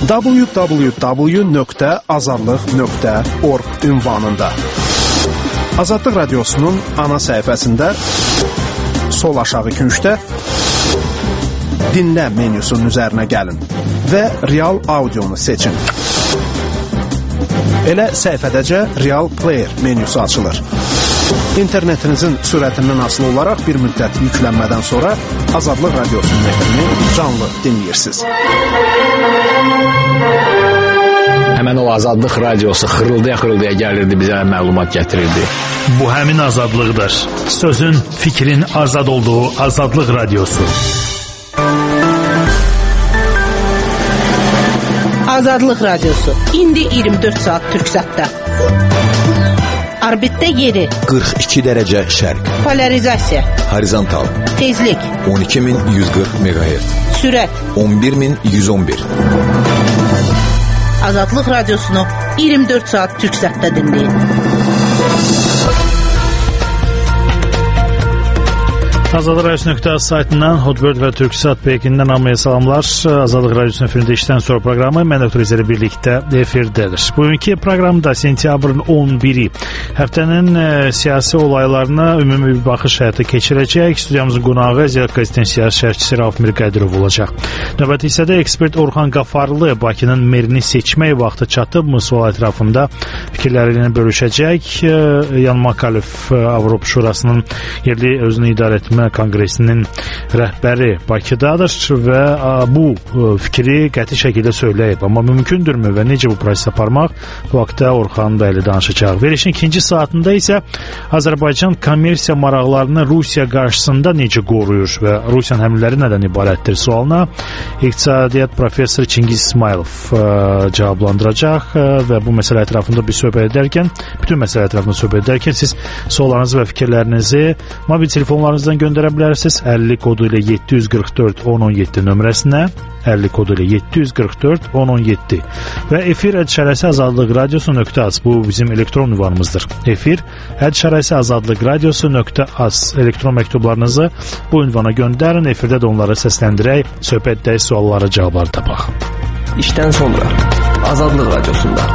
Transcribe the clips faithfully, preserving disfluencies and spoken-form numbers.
w w w nöqtə azadlıq nöqtə org ünvanında. Azadlıq Radiosu'nun ana səhifəsində sol aşağı küncdə dinlə menyusunun üzərinə gəlin və Real Audionu seçin. Elə səhifədəcə Real Player menyusu açılır. İnternetinizin sürətindən asılı olaraq bir müddət yüklənmədən sonra Azadlıq Radiosu'nun efrini canlı dinləyirsiniz. Həmən o Azadlıq Radiosu xırıldaya-xırıldaya gəlirdi, bizə məlumat gətirirdi. Bu həmin azadlıqdır. Sözün, fikrin azad olduğu Azadlıq Radiosu. Azadlıq Radiosu. İndi iyirmi dörd saat Türksatda. Orbitdə yeri. qırx iki dərəcə şərq. Polarizasiya. Horizontal. Tezlik. on iki min yüz qırx meqahertz. Sürət. on bir min yüz on bir. Azadlıq Radiosunu iyirmi dörd saat Türksatda dinləyin. Azadlıq Radiosu.az saytından, Hotbird və Türksat Pekindən hamıya salamlar. Azadlıq Radiosu'nun efirində işdən sonra proqramı mən doktor İzə ilə birlikdə efirdədir. Bugünkü proqramda sentyabrın on biri həftənin e, siyasi olaylarına ümumi bir baxış həyata keçirəcək. Studiyamızın qonağı Azərbaycan qəzetinin siyasi şərhçisi Rauf Mirqədirov olacaq. Növbəti hissədə ekspert Orxan Qafarlı Bakının merini seçmək vaxtı çatıbmı sual ətrafında fikirlərini bölüşəcək. E, Yan Makalov Avropa Şurasının yerli özünü idarə etmə Konqresinin rəhbəri Bakıdadır və bu fikri qəti şəkildə söyləyib. Amma mümkündürmü və necə bu proses aparmaq? Bu haqda Orxan bəyli danışacaq. Verişin ikinci saatında isə Azərbaycan kommersiya maraqlarını Rusiya qarşısında necə qoruyur və Rusiyanın həmlələri nədən ibarətdir sualına iqtisadiyyat professoru Çingiz İsmailov cavablandıracaq və bu məsələ ətrafında bir söhbət edərkən, bütün məsələ ətrafında söhbət edərkən siz suallarınızı və fikirlərinizi mobil telefonlarınızdan göndərə bilərsiniz. əlli kodu ilə yeddi yüz qırx dörd on on yeddi nömrəsinə, əlli kodu ilə yeddi yüz qırx dörd on on yeddi və efir ədşərəsi azadlıq radiosu.az bu bizim elektron ünvanımızdır. Efir ədşərəsi azadlıq radiosu.az elektron məktublarınızı bu ünvana göndərin, efirdə də onları səsləndirək, söhbətdə suallara cavabları tapaq. İşdən sonra Azadlıq Radiosunda.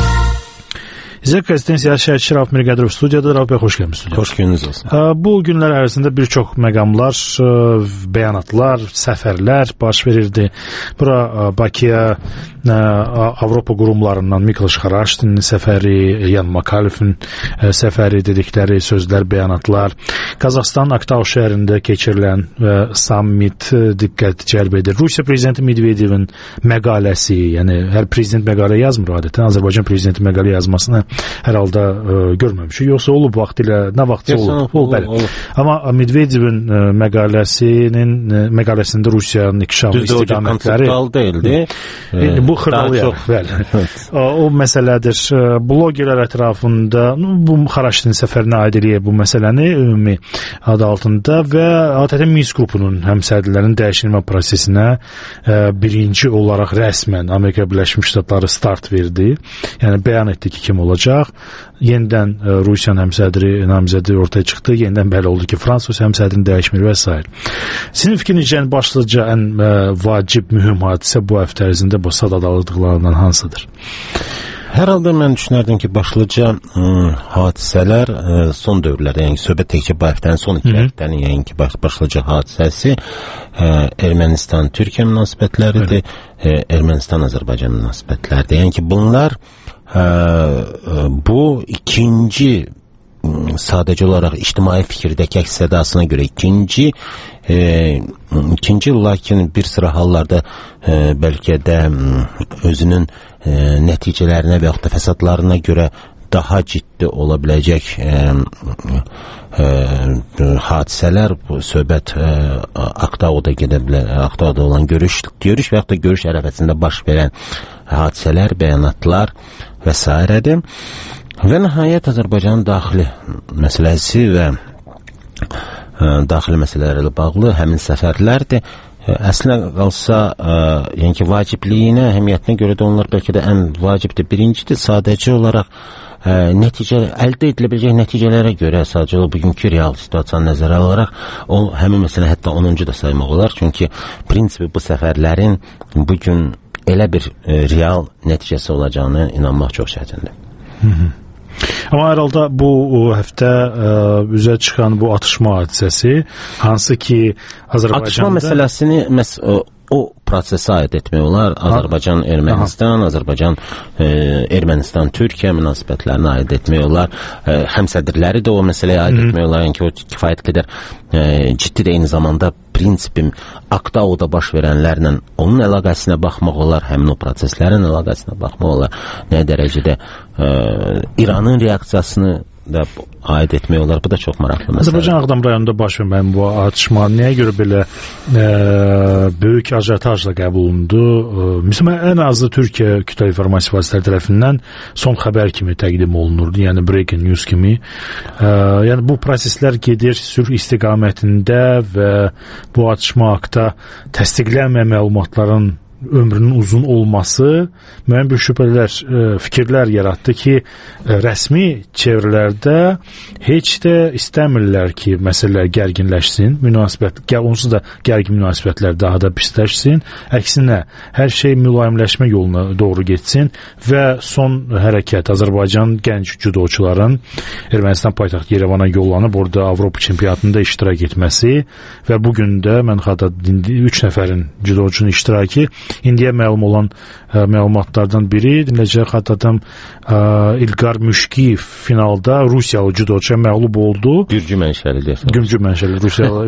Zək qəzetinin siyasi şərhçisi Rauf Mirqədirov studiyada. Rauf bəy, xoş gəlmişsiniz. Xoş gününüz olsun. Bu günlər ərzində bir çox məqamlar, bəyanatlar, səfərlər baş verirdi. Bura Bakıya Avropa qurumlarından Miklos Xaraşdinin səfəri, Yan Makalovun səfəri dedikləri sözlər, bəyanatlar. Qazaxıstan Aktau şəhərində keçirilən summit diqqət cəlb edir. Rusiya prezidenti Medvedevin məqaləsi, yəni hər prezident məqalə yazmır adətən. Azərbaycan prezidenti məqalə yazmasını hər halda ə, görməmişik. Yoxsa olub vaxtilə, nə vaxtsa olub. olub, bəli. olub. Amma Medvedevin ə, məqaləsinin ə, məqaləsində Rusiyanın inkişafı istiqamətləri deyildi. E, bu xırdalayaq, bəli. O məsələdir. Blogerlər ətrafında bu Xaraşdinin səfərinə aid eləyir bu məsələni ümumi adı altında və adətən Minsk qrupunun həmsədrlərinin dəyişilmə prosesinə ə, birinci olaraq rəsmən Amerika Birləşmiş Ştatları start verdi. Yəni bəyan etdi ki, kim olacaq. Yenidən ə, Rusiyanın həmsədri, namizədi ortaya çıxdı. Yenidən bəli oldu ki, Fransız həmsədrini dəyişmir və s. Sizin fikrinizcə ən başlıca, ən ə, vacib, mühüm hadisə bu həftə ərzində bu sad adalıqlarından hansıdır? Hər halda mən düşünərdim ki, başlıca ə, hadisələr ə, son dövrlərdə, yəni söhbət təkcə bu həftənin son iki həftənin, yəni ki, baş, başlıca hadisəsi ə, Ermənistan-Türkiyə münasibətləridir, ə, Ermənistan-Azərbaycan münasibətləridir. Yəni ki, bunlar ə, ə, bu ikinci sadəcə olaraq ictimai fikirdəki əks-sədasına görə ikinci e, ikinci lakin bir sıra hallarda e, bəlkə də özünün e, nəticələrinə və yaxud da fəsadlarına görə daha ciddi ola biləcək e, e, hadisələr, bu söhbət e, Aktauda gedə bilər, Aktauda olan görüş, görüş və yaxud da görüş ərəfəsində baş verən hadisələr, bəyanatlar və s. Və nəhayət Azərbaycanın daxili məsələsi və ə, daxili məsələlərlə bağlı həmin səfərlərdir. Əslinə qalsa, ə, yəni ki, vacibliyinə, əhəmiyyətinə görə də onlar bəlkə də ən vacibdir. Birincidir, sadəcə olaraq ə, nəticə, əldə edilə biləcək nəticələrə görə, sadəcə olaraq bugünkü real situasiyanı nəzərə alaraq, o, həmin məsələ hətta onuncu da saymaq olar. Çünki prinsipi bu səfərlərin bugün elə bir e, real nəticəsi olacağına inanmaq çox çətindir. Hı -hı. Amma hər halda bu həftə ə, üzə çıxan bu atışma hadisəsi, hansı ki Azərbaycanda... Atışma məsələsini məs o, o prosesə aid etmək olar. Azərbaycan, Ermənistan, Azərbaycan, e, Ermənistan, Türkiyə münasibətlərinə aid etmək olar. E, həmsədrləri də o məsələyə aid Hı-hı. etmək olar. Yəni ki, o kifayət qədər e, ciddi də eyni zamanda prinsipim Aktaoda baş verənlərlə onun əlaqəsinə baxmaq olar, həmin o proseslərin əlaqəsinə baxmaq olar. Nə dərəcədə e, İranın reaksiyasını da aid etmək olar. Bu da çox maraqlı məsələ. Azərbaycan Ağdam rayonunda baş verən bu atışma nəyə görə belə e, böyük ajotajla qəbul olundu? E, Məsələn, ən azı Türkiyə kütləvi informasiya vasitələri tərəfindən son xəbər kimi təqdim olunurdu. Yəni breaking news kimi. E, yəni bu proseslər gedir sülh istiqamətində və bu atışma haqqında təsdiqlənməyən məlumatların ömrünün uzun olması müəyyən bir şübhələr, fikirlər yaratdı ki, rəsmi çevrələrdə heç də istəmirlər ki, məsələlər gərginləşsin, münasibət, onsuz da gərgin münasibətlər daha da pisləşsin. Əksinə, hər şey mülayimləşmə yoluna doğru getsin və son hərəkət Azərbaycan gənc judoçuların Ermənistan paytaxtı Yerevana yollanıb orada Avropa çempionatında iştirak etməsi və bugün də mən xatırladım üç nəfərin judoçunun iştirakı indiyə məlum olan ə, məlumatlardan biri, necə xatırladım, İlqar Müşkiyev finalda Rusiyalı judoçuya məğlub oldu. Gürcü mənşəlidir. Gürcü mənşəli Rusiyalı.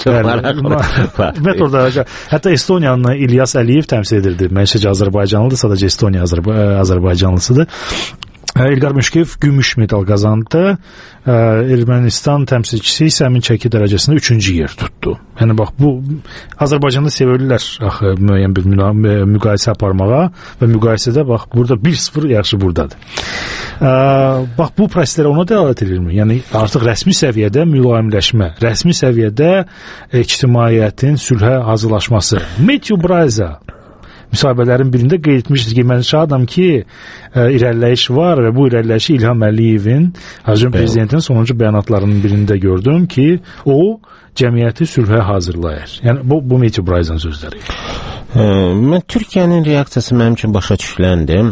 Mən orada hətta Estoniyanın İlyas Əliyev təmsil edirdi. Mənşəci Azərbaycanlıdır, sadəcə Estoniya Azərba Azərbaycanlısıdır. İlqar Müşkiyev gümüş medal qazandı. Ermənistan təmsilçisi isə həmin çəki dərəcəsində üçüncü yer tutdu. Yəni bax bu Azərbaycanda sevirlər axı müəyyən bir müqayisə aparmağa və müqayisədə bax burada bir sıfır yaxşı burdadır. Bax bu proseslər ona dəlalət edirmi? Yəni artıq rəsmi səviyyədə mülayimləşmə, rəsmi səviyyədə ictimaiyyətin sülhə hazırlaşması. Matthew Bryza müsahibələrin birində qeyd etmişdir ki, mən şadam ki, ə, irəliləyiş var və bu irəliləyişi İlham Əliyevin, Azərbaycan prezidentinin sonuncu bəyanatlarının birində gördüm ki, o cəmiyyəti sülhə hazırlayır. Yəni bu, bu Matthew Bryza'nın sözləri. Ə, mən Türkiyənin reaksiyası mənim üçün başa düşüləndir.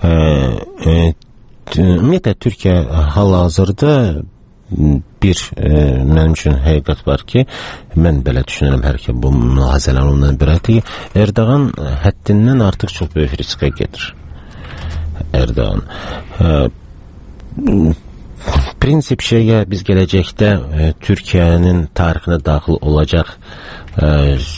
Ümumiyyətlə Türkiyə hal-hazırda bir e, mənim üçün həqiqət var ki, mən belə düşünürəm, hər ki bu mülahizələr ondan ibarətdir. Erdoğan həddindən artıq çox böyük riskə gedir. Erdoğan. E, prinsip şeyə biz gələcəkdə e, Türkiyənin tarixinə daxil olacaq e,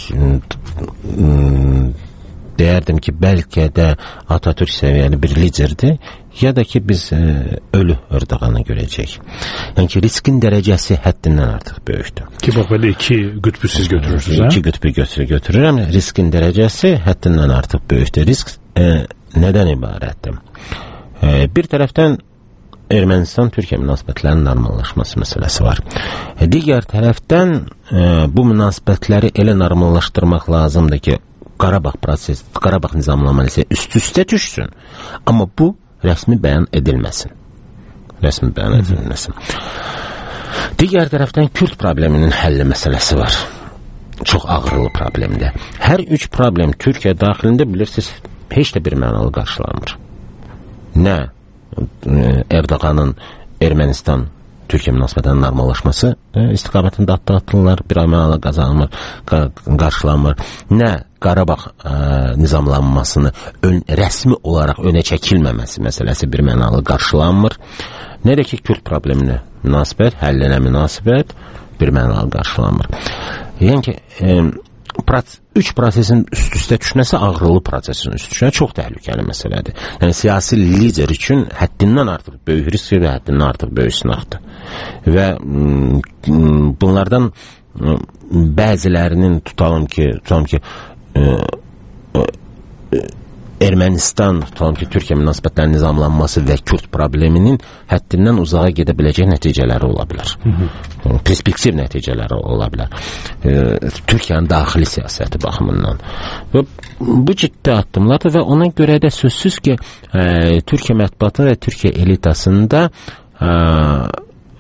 deyərdim ki, bəlkə də Atatürk səviyyəli bir liderdir, ya da ki biz e, ölü Erdoğan'ı görəcək. Yəni ki, riskin dərəcəsi həddindən artıq böyükdür. Ki, bax, belə iki qütbü siz götürürsünüz, hə? İki qütbü götürür, götürürəm. Riskin dərəcəsi həddindən artıq böyükdür. Risk e, nədən ibarətdir? E, bir tərəfdən Ermənistan-Türkiyə münasibətlərinin normallaşması məsələsi var. E, digər tərəfdən e, bu münasibətləri elə normallaşdırmaq lazımdır ki, Qarabağ proses, Qarabağ nizamlaması üst-üstə düşsün. Amma bu rəsmi bəyan edilməsin. Rəsmi bəyan edilməsin. Digər tərəfdən Kürd probleminin həlli məsələsi var. Çox ağırlı problemdir. Hər üç problem Türkiyə daxilində bilirsiniz, heç də bir mənalı qarşılanmır. Nə Erdoğan'ın Ermənistan Türkiyə münasibətinin normallaşması e, istiqamətində atlatılırlar, bir əmələ qazanılmır, qarşılanmır. Nə Qarabağ e, nizamlanmasını ön, rəsmi olaraq önə çəkilməməsi məsələsi bir mənalı qarşılanmır. Nə də ki, Kürt probleminə münasibət, həllinə münasibət bir mənalı qarşılanmır. Yəni ki, e, üç prosesin üst-üstə düşməsi ağrılı prosesin üst-üstə çox təhlükəli məsələdir. Yəni siyasi lider üçün həddindən artıq böyük risk və həddindən artıq böyük sınaqdır. Və m, bunlardan m, bəzilərinin tutalım ki, tutalım ki e, e, Ermənistan, tutalım ki, Türkiyə münasibətlərinin nizamlanması və Kürt probleminin həddindən uzağa gedə biləcək nəticələri ola bilər. Yəni, perspektiv nəticələri ola bilər. E, Türkiyənin daxili siyasəti baxımından. Və bu ciddi addımlardır və ona görə də sözsüz ki, e, Türkiyə mətbuatı və Türkiyə elitasında e,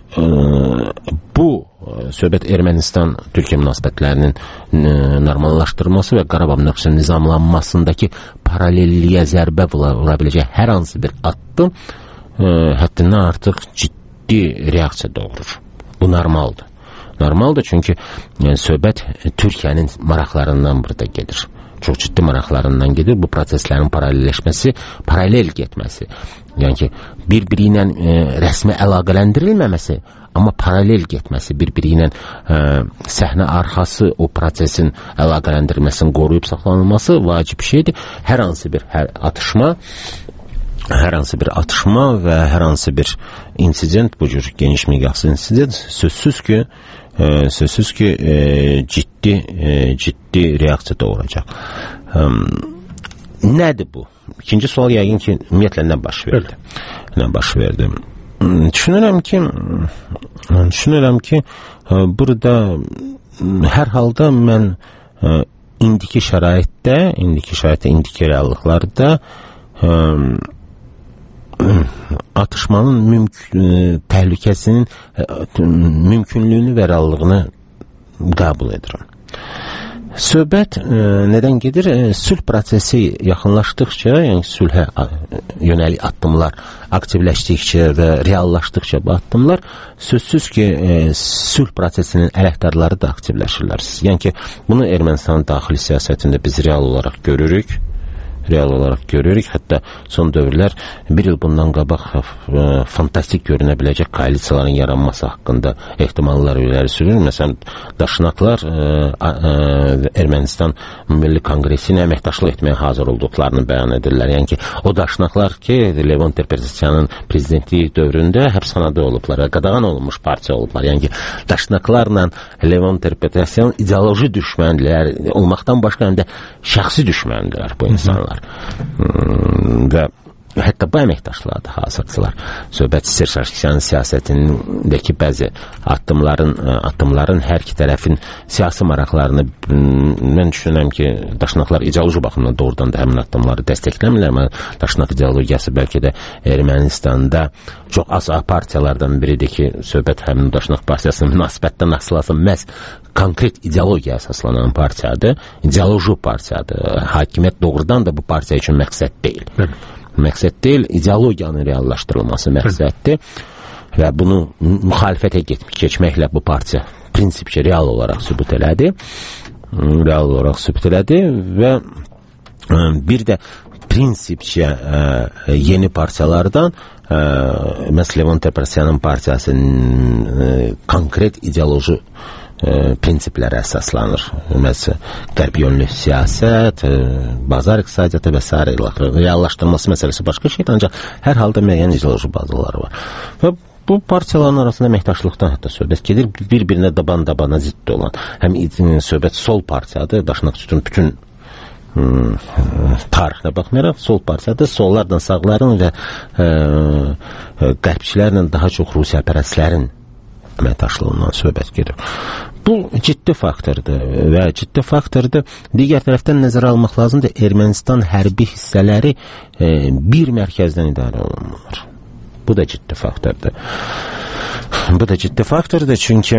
e, bu söhbət Ermənistan-Türkiyə münasibətlərinin e, normallaşdırılması və Qarabağ münaqişəsinin nizamlanmasındakı paralelliyə zərbə vura biləcək hər hansı bir addım e, həddindən artıq ciddi reaksiya doğurur. Bu normaldır. Normaldır çünki yəni, söhbət Türkiyənin maraqlarından burada gedir. Çox ciddi maraqlarından gedir. Bu proseslərin paralelləşməsi, paralel getməsi. Yəni ki, bir-biri ilə e, rəsmi əlaqələndirilməməsi, amma paralel getməsi, bir-biri ilə e, səhnə arxası o prosesin əlaqələndirilməsini qoruyub saxlanılması vacib şeydir. Hər hansı bir hər atışma, hər hansı bir atışma və hər hansı bir insident, bu cür geniş miqyaslı insident sözsüz ki, e, sözsüz ki e, ciddi e, ciddi reaksiya doğuracaq. E, nədir bu? İkinci sual yəqin ki, ümumiyyətlə nə baş verdi? Nə baş verdi? Düşünürəm ki, düşünürəm ki, burada hər halda mən indiki şəraitdə, indiki şəraitdə, indiki reallıqlarda atışmanın mümkün, təhlükəsinin mümkünlüyünü və reallığını qəbul edirəm. Söhbət e, nədən gedir? E, sülh prosesi yaxınlaşdıqca, yəni sülhə yönəlik addımlar aktivləşdikcə və reallaşdıqca bu addımlar sözsüz ki, e, sülh prosesinin əleyhdarları da aktivləşirlər. Yəni ki, bunu Ermənistanın daxili siyasətində biz real olaraq görürük. Real olaraq görürük. Hətta son dövrlər bir il bundan qabaq e, fantastik görünə biləcək koalisiyaların yaranması haqqında ehtimallar iləri sürür. Məsələn, daşnaqlar e, e, Ermənistan Milli Konqresi ilə əməkdaşlıq etməyə hazır olduqlarını bəyan edirlər. Yəni ki, o daşnaqlar ki, Levon Ter-Petrosyanın prezidentliyi dövründə həbsxanada olublar, qadağan olunmuş partiya olublar. Yəni ki, daşnaqlarla Levon Ter-Petrosyan ideoloji düşmənlər olmaqdan başqa həm də şəxsi düşməndirlər bu insanlar. Hmm, və hətta bu əməkdaşlığa da hazırdılar. Söhbət Serj Sarkisyanın siyasətindəki bəzi addımların, addımların hər iki tərəfin siyasi maraqlarını mən düşünürəm ki, daşnaqlar ideoloji baxımdan doğrudan da həmin addımları dəstəkləmirlər. Amma daşnaq ideologiyası bəlkə də Ermənistanda çox az partiyalardan biridir ki, söhbət həmin daşnaq partiyasının münasibətdən asılasın məhz konkret ideologiya əsaslanan partiyadır. İdeoloji partiyadır. Hakimiyyət doğrudan da bu partiya üçün məqsəd deyil. Hı. Məqsəd deyil, ideologiyanın reallaşdırılması məqsəddir və bunu müxalifətə keçməklə bu partiya prinsipcə real olaraq sübut elədi. Real olaraq sübut elədi və bir də prinsipcə yeni partiyalardan məsələn Levon Ter-Petrosyanın partiyasının konkret ideoloji prinsiplərə əsaslanır. Məsələn, qərb yönlü siyasət, bazar iqtisadiyyatı və s. reallaşdırılması məsələsi başqa şeydir, ancaq hər halda müəyyən ideoloji bazaları var. Və bu partiyaların arasında əməkdaşlıqdan hətta söhbət gedir, bir-birinə daban-dabana ziddi olan. Həm söhbət sol partiyadır, daşnaq üçün bütün Hmm, tarixinə baxmayaraq sol partiyadır, sollardan sağların və e, qərbçilərlə daha çox Rusiyapərəstlərin əməkdaşlığından söhbət gedir. Bu ciddi faktordur və ciddi faktordur. Digər tərəfdən nəzərə almaq lazımdır, Ermənistan hərbi hissələri e, bir mərkəzdən idarə olunurlar. Bu da ciddi faktordur. Bu da ciddi faktordur, çünki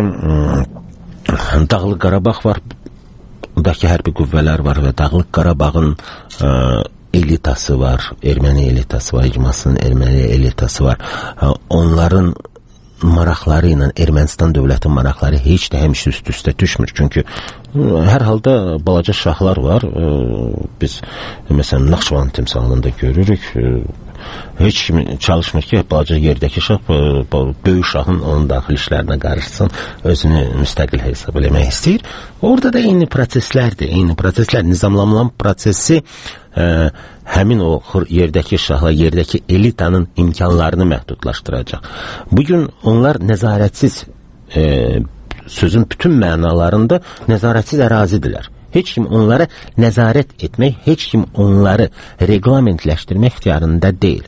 hmm, Dağlıq Qarabağ var, buradakı hərbi qüvvələr var və Dağlıq Qarabağın e, elitası var, erməni elitası var, icmasının erməni elitası var. E, onların maraqları ilə Ermənistan dövlətin maraqları heç də həmişə üst-üstə düşmür. Çünki hər halda balaca şahlar var. Biz məsələn Naxçıvan timsalında görürük. Heç kim çalışmır ki, balaca yerdəki şah böyük şahın onun daxili işlərinə qarışsın, özünü müstəqil hesab eləmək istəyir. Orada da eyni proseslərdir, eyni proseslər, nizamlanan prosesi ə, həmin o yerdəki şahla, yerdəki elitanın imkanlarını məhdudlaşdıracaq. Bugün onlar nəzarətsiz, ə, sözün bütün mənalarında nəzarətsiz ərazidirlər. Heç kim onlara nəzarət etmək, heç kim onları reglamentləşdirmək ixtiyarında deyil.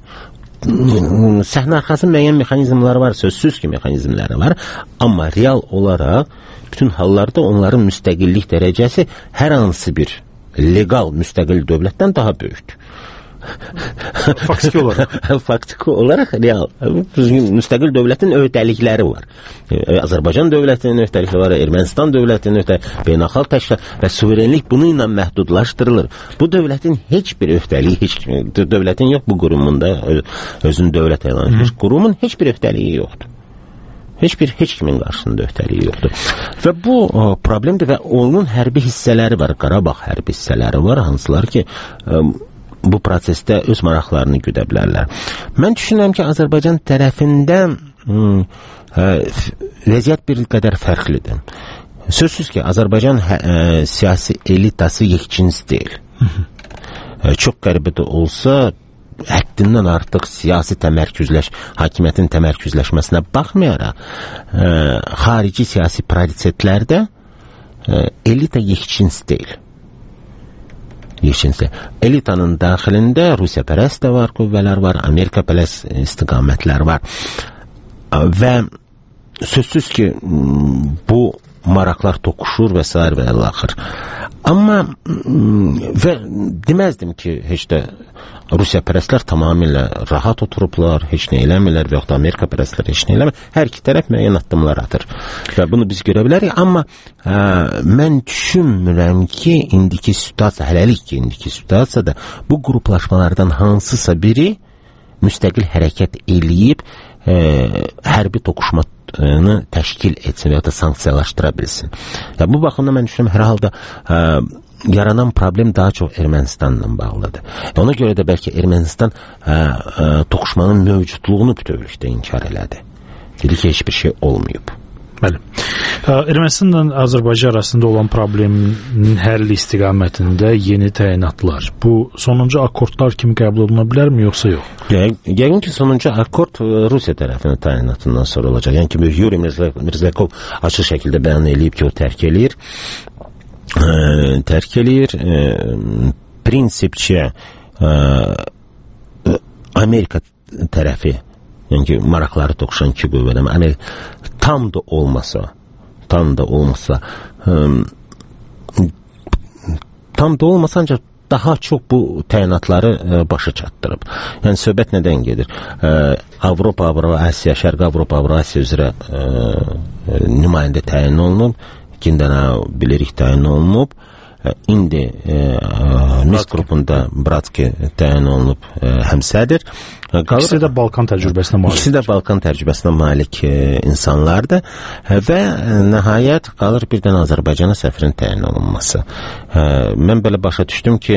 Səhnə arxası müəyyən mexanizmləri var, sözsüz ki mexanizmləri var, amma real olaraq bütün hallarda onların müstəqillik dərəcəsi hər hansı bir legal müstəqil dövlətdən daha böyükdür. faktiki olaraq. faktiki olaraq real müstəqil dövlətin öhdəlikləri var. Azərbaycan dövlətinin öhdəlikləri var, Ermənistan dövlətinin öhdəlikləri, beynəlxalq təşkilat və suverenlik bununla məhdudlaşdırılır. Bu dövlətin heç bir öhdəliyi, heç dövlətin yox bu qurumunda özünü dövlət elan etmiş qurumun heç bir öhdəliyi yoxdur. Heç bir, heç kimin qarşısında öhdəliyi yoxdur. Və bu o, problemdir və onun hərbi hissələri var, Qarabağ hərbi hissələri var, hansılar ki, ə, bu prosesdə öz maraqlarını güdə bilərlər. Mən düşünürəm ki, Azərbaycan tərəfində ə, ə, vəziyyət bir qədər fərqlidir. Sözsüz ki, Azərbaycan ə, siyasi elitası yekcins deyil. ə, çox qəribə də olsa, həddindən artıq siyasi təmərküzləş, hakimiyyətin təmərküzləşməsinə baxmayaraq, ə, xarici siyasi prioritetlərdə ə, elita yekcins deyil. Yekcins deyil. Elitanın daxilində Rusiyapərəst də var, qüvvələr var, Amerikapərəst istiqamətlər var. Və sözsüz ki, bu maraqlar toqquşur və s. və əl-axır. Amma və deməzdim ki, heç də Rusiyapərəstlər tamamilə rahat oturublar, heç nə eləmirlər və yaxud da Amerikapərəstlər heç nə eləmir. Hər iki tərəf müəyyən addımlar atır. Və bunu biz görə bilərik. Amma ə, mən düşünmürəm ki, indiki situasiya, hələlik ki, indiki situasiyada bu qruplaşmalardan hansısa biri müstəqil hərəkət eləyib ə, hərbi toqquşma təşkil etsin və ya da sanksiyalaşdıra bilsin. Ya, bu baxımda mən düşünürəm, hər halda ə, yaranan problem daha çox Ermənistanla bağlıdır. Ona görə də bəlkə Ermənistan ə, ə, toqquşmanın mövcudluğunu bütövlükdə inkar elədi. Dedi ki, heç bir şey olmayıb. Bəli. Ermənistanla Azərbaycan arasında olan problemin həlli istiqamətində yeni təyinatlar. Bu sonuncu akordlar kimi qəbul oluna bilərmi, yoxsa yox? Yəqin ki, sonuncu akord Rusiya tərəfinin təyinatından sonra olacaq. Yəni ki, Yuri Mirzakov açıq şəkildə bəyan eləyib ki, o tərk eləyir. Ə, tərk eləyir. Ə, prinsipçə ə, Amerika tərəfi, yəni ki, maraqları toqquşan iki qüvvədən, Amerika tam da olmasa, tam da olmasa, ım, tam da olmasa ancaq daha çox bu təyinatları ə, başa çatdırıb. Yəni, söhbət nədən gedir? Ə, Avropa, Avro-Asiya, Şərqi Avropa, Avro-Asiya üzrə ə, nümayəndə təyin olunub, ikindən bilirik təyin olunub. İndi e, Minsk qrupunda Bratski təyin olunub e, həmsədir. Qalır, İkisi də Balkan təcrübəsinə malik. İkisi də Balkan təcrübəsinə malik e, insanlardır. E, və e, nəhayət qalır birdən Azərbaycana səfirin təyin olunması. E, mən belə başa düşdüm ki,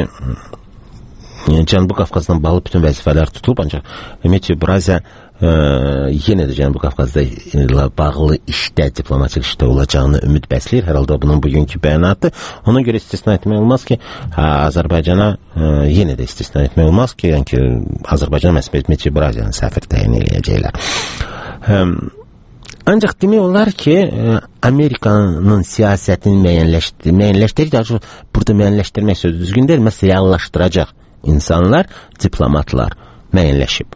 e, Cənubi Qafqazdan bağlı bütün vəzifələr tutulub, ancaq Dmitri Brazya e, yenə də Cənubi Qafqazda ilə bağlı işdə, diplomatik işdə olacağını ümid bəsləyir. Hər halda bunun bugünkü bəyanatı. Ona görə istisna etmək olmaz ki, hə, Azərbaycana e, yenə də istisna etmək olmaz ki, yəni ki, Azərbaycan məsələn Dmitri Brazyanı səfir təyin eləyəcəklər. E, ancaq demək olar ki, e, Amerikanın siyasətini müəyyənləşdir, müəyyənləşdirir, burada müəyyənləşdirmək sözü düzgün deyil, məsələn, reallaşdıracaq insanlar, diplomatlar müəyyənləşib.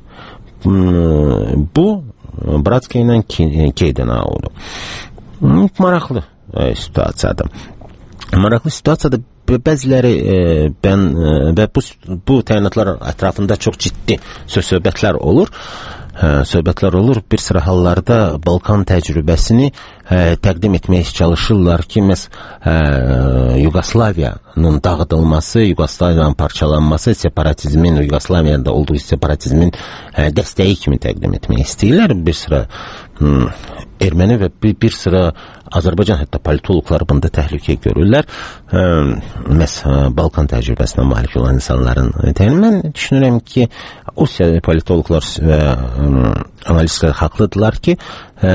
Bu Bratski ilə Keydena oldu. Maraqlı e, situasiyadır. Maraqlı situasiyadır. Bəziləri e, ben e, və bu, bu təyinatlar ətrafında çox ciddi söz-söhbətlər olur. E, söhbətlər olur. Bir sıra hallarda Balkan təcrübəsini e, təqdim etməyə çalışırlar ki, məs e, Yugoslaviyanın dağıdılması, Yugoslaviyanın parçalanması, separatizmin, Yugoslaviyada olduğu separatizmin e, dəstəyi kimi təqdim etmək istəyirlər. Bir sıra hmm, erməni və bir, bir sıra Azərbaycan hətta politologlar bunda təhlükə görürlər. Ə, məs Balkan təcrübəsinə malik olan insanların təyin. Mən düşünürəm ki, o politologlar və analistlər haqlıdırlar ki, ə,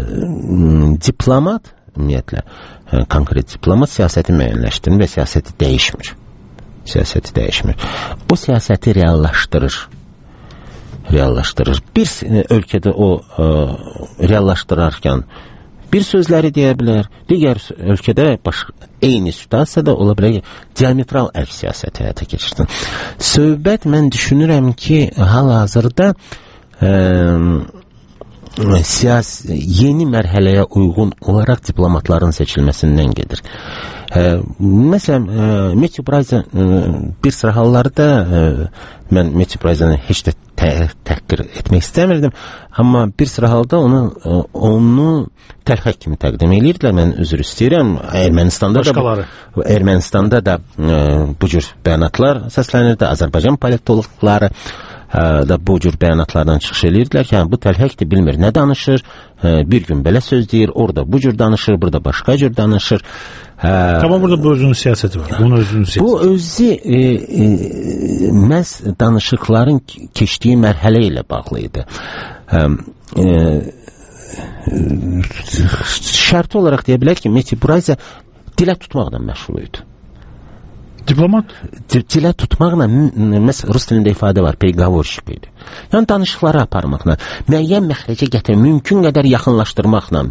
diplomat, ümumiyyətlə, ə, konkret diplomat siyasəti müəyyənləşdirir və siyasəti dəyişmir. Siyasəti dəyişmir. O siyasəti reallaşdırır. Reallaşdırır. Bir ölkədə o ə, reallaşdırarkən bir sözləri deyə bilər, digər ölkədə başqa, eyni situasiyada ola bilər ki, diametral əks siyasəti həyata keçirsin. Söhbət mən düşünürəm ki, hal-hazırda e, siyasi, yeni mərhələyə uyğun olaraq diplomatların seçilməsindən gedir. E, məsələn, e, Matthew Bryce e, bir sıra hallarda e, mən Matthew Bryce'ı heç də tə- təhqir etmək istəmirdim, amma bir sıra halda onu e, onu təlxək kimi təqdim edirdilər. Mən üzr istəyirəm. Ermənistanda Başqaları. da Ermənistanda da e, bu cür bəyanatlar səslənirdi. Azərbaycan politologları da bu cür bəyanatlardan çıxış edirdilər ki, bu təlhəkdir, bilmir nə danışır, bir gün belə söz deyir, orada bu cür danışır, burada başqa cür danışır. Amma burada bu özünün siyasəti var. Bunun özünün siyasəti. Bu özü e, e, məhz danışıqların keçdiyi mərhələ ilə bağlı idi. E, e, şərti olaraq deyə bilər ki, Matthew Bryce dilə tutmaqla məşğul idi. Diplomat? Dilə tutmaqla, məsələn, rus dilində ifadə var, perqavorşik idi. Yəni, danışıqları aparmaqla, müəyyən məxrəcə gətirə, mümkün qədər yaxınlaşdırmaqla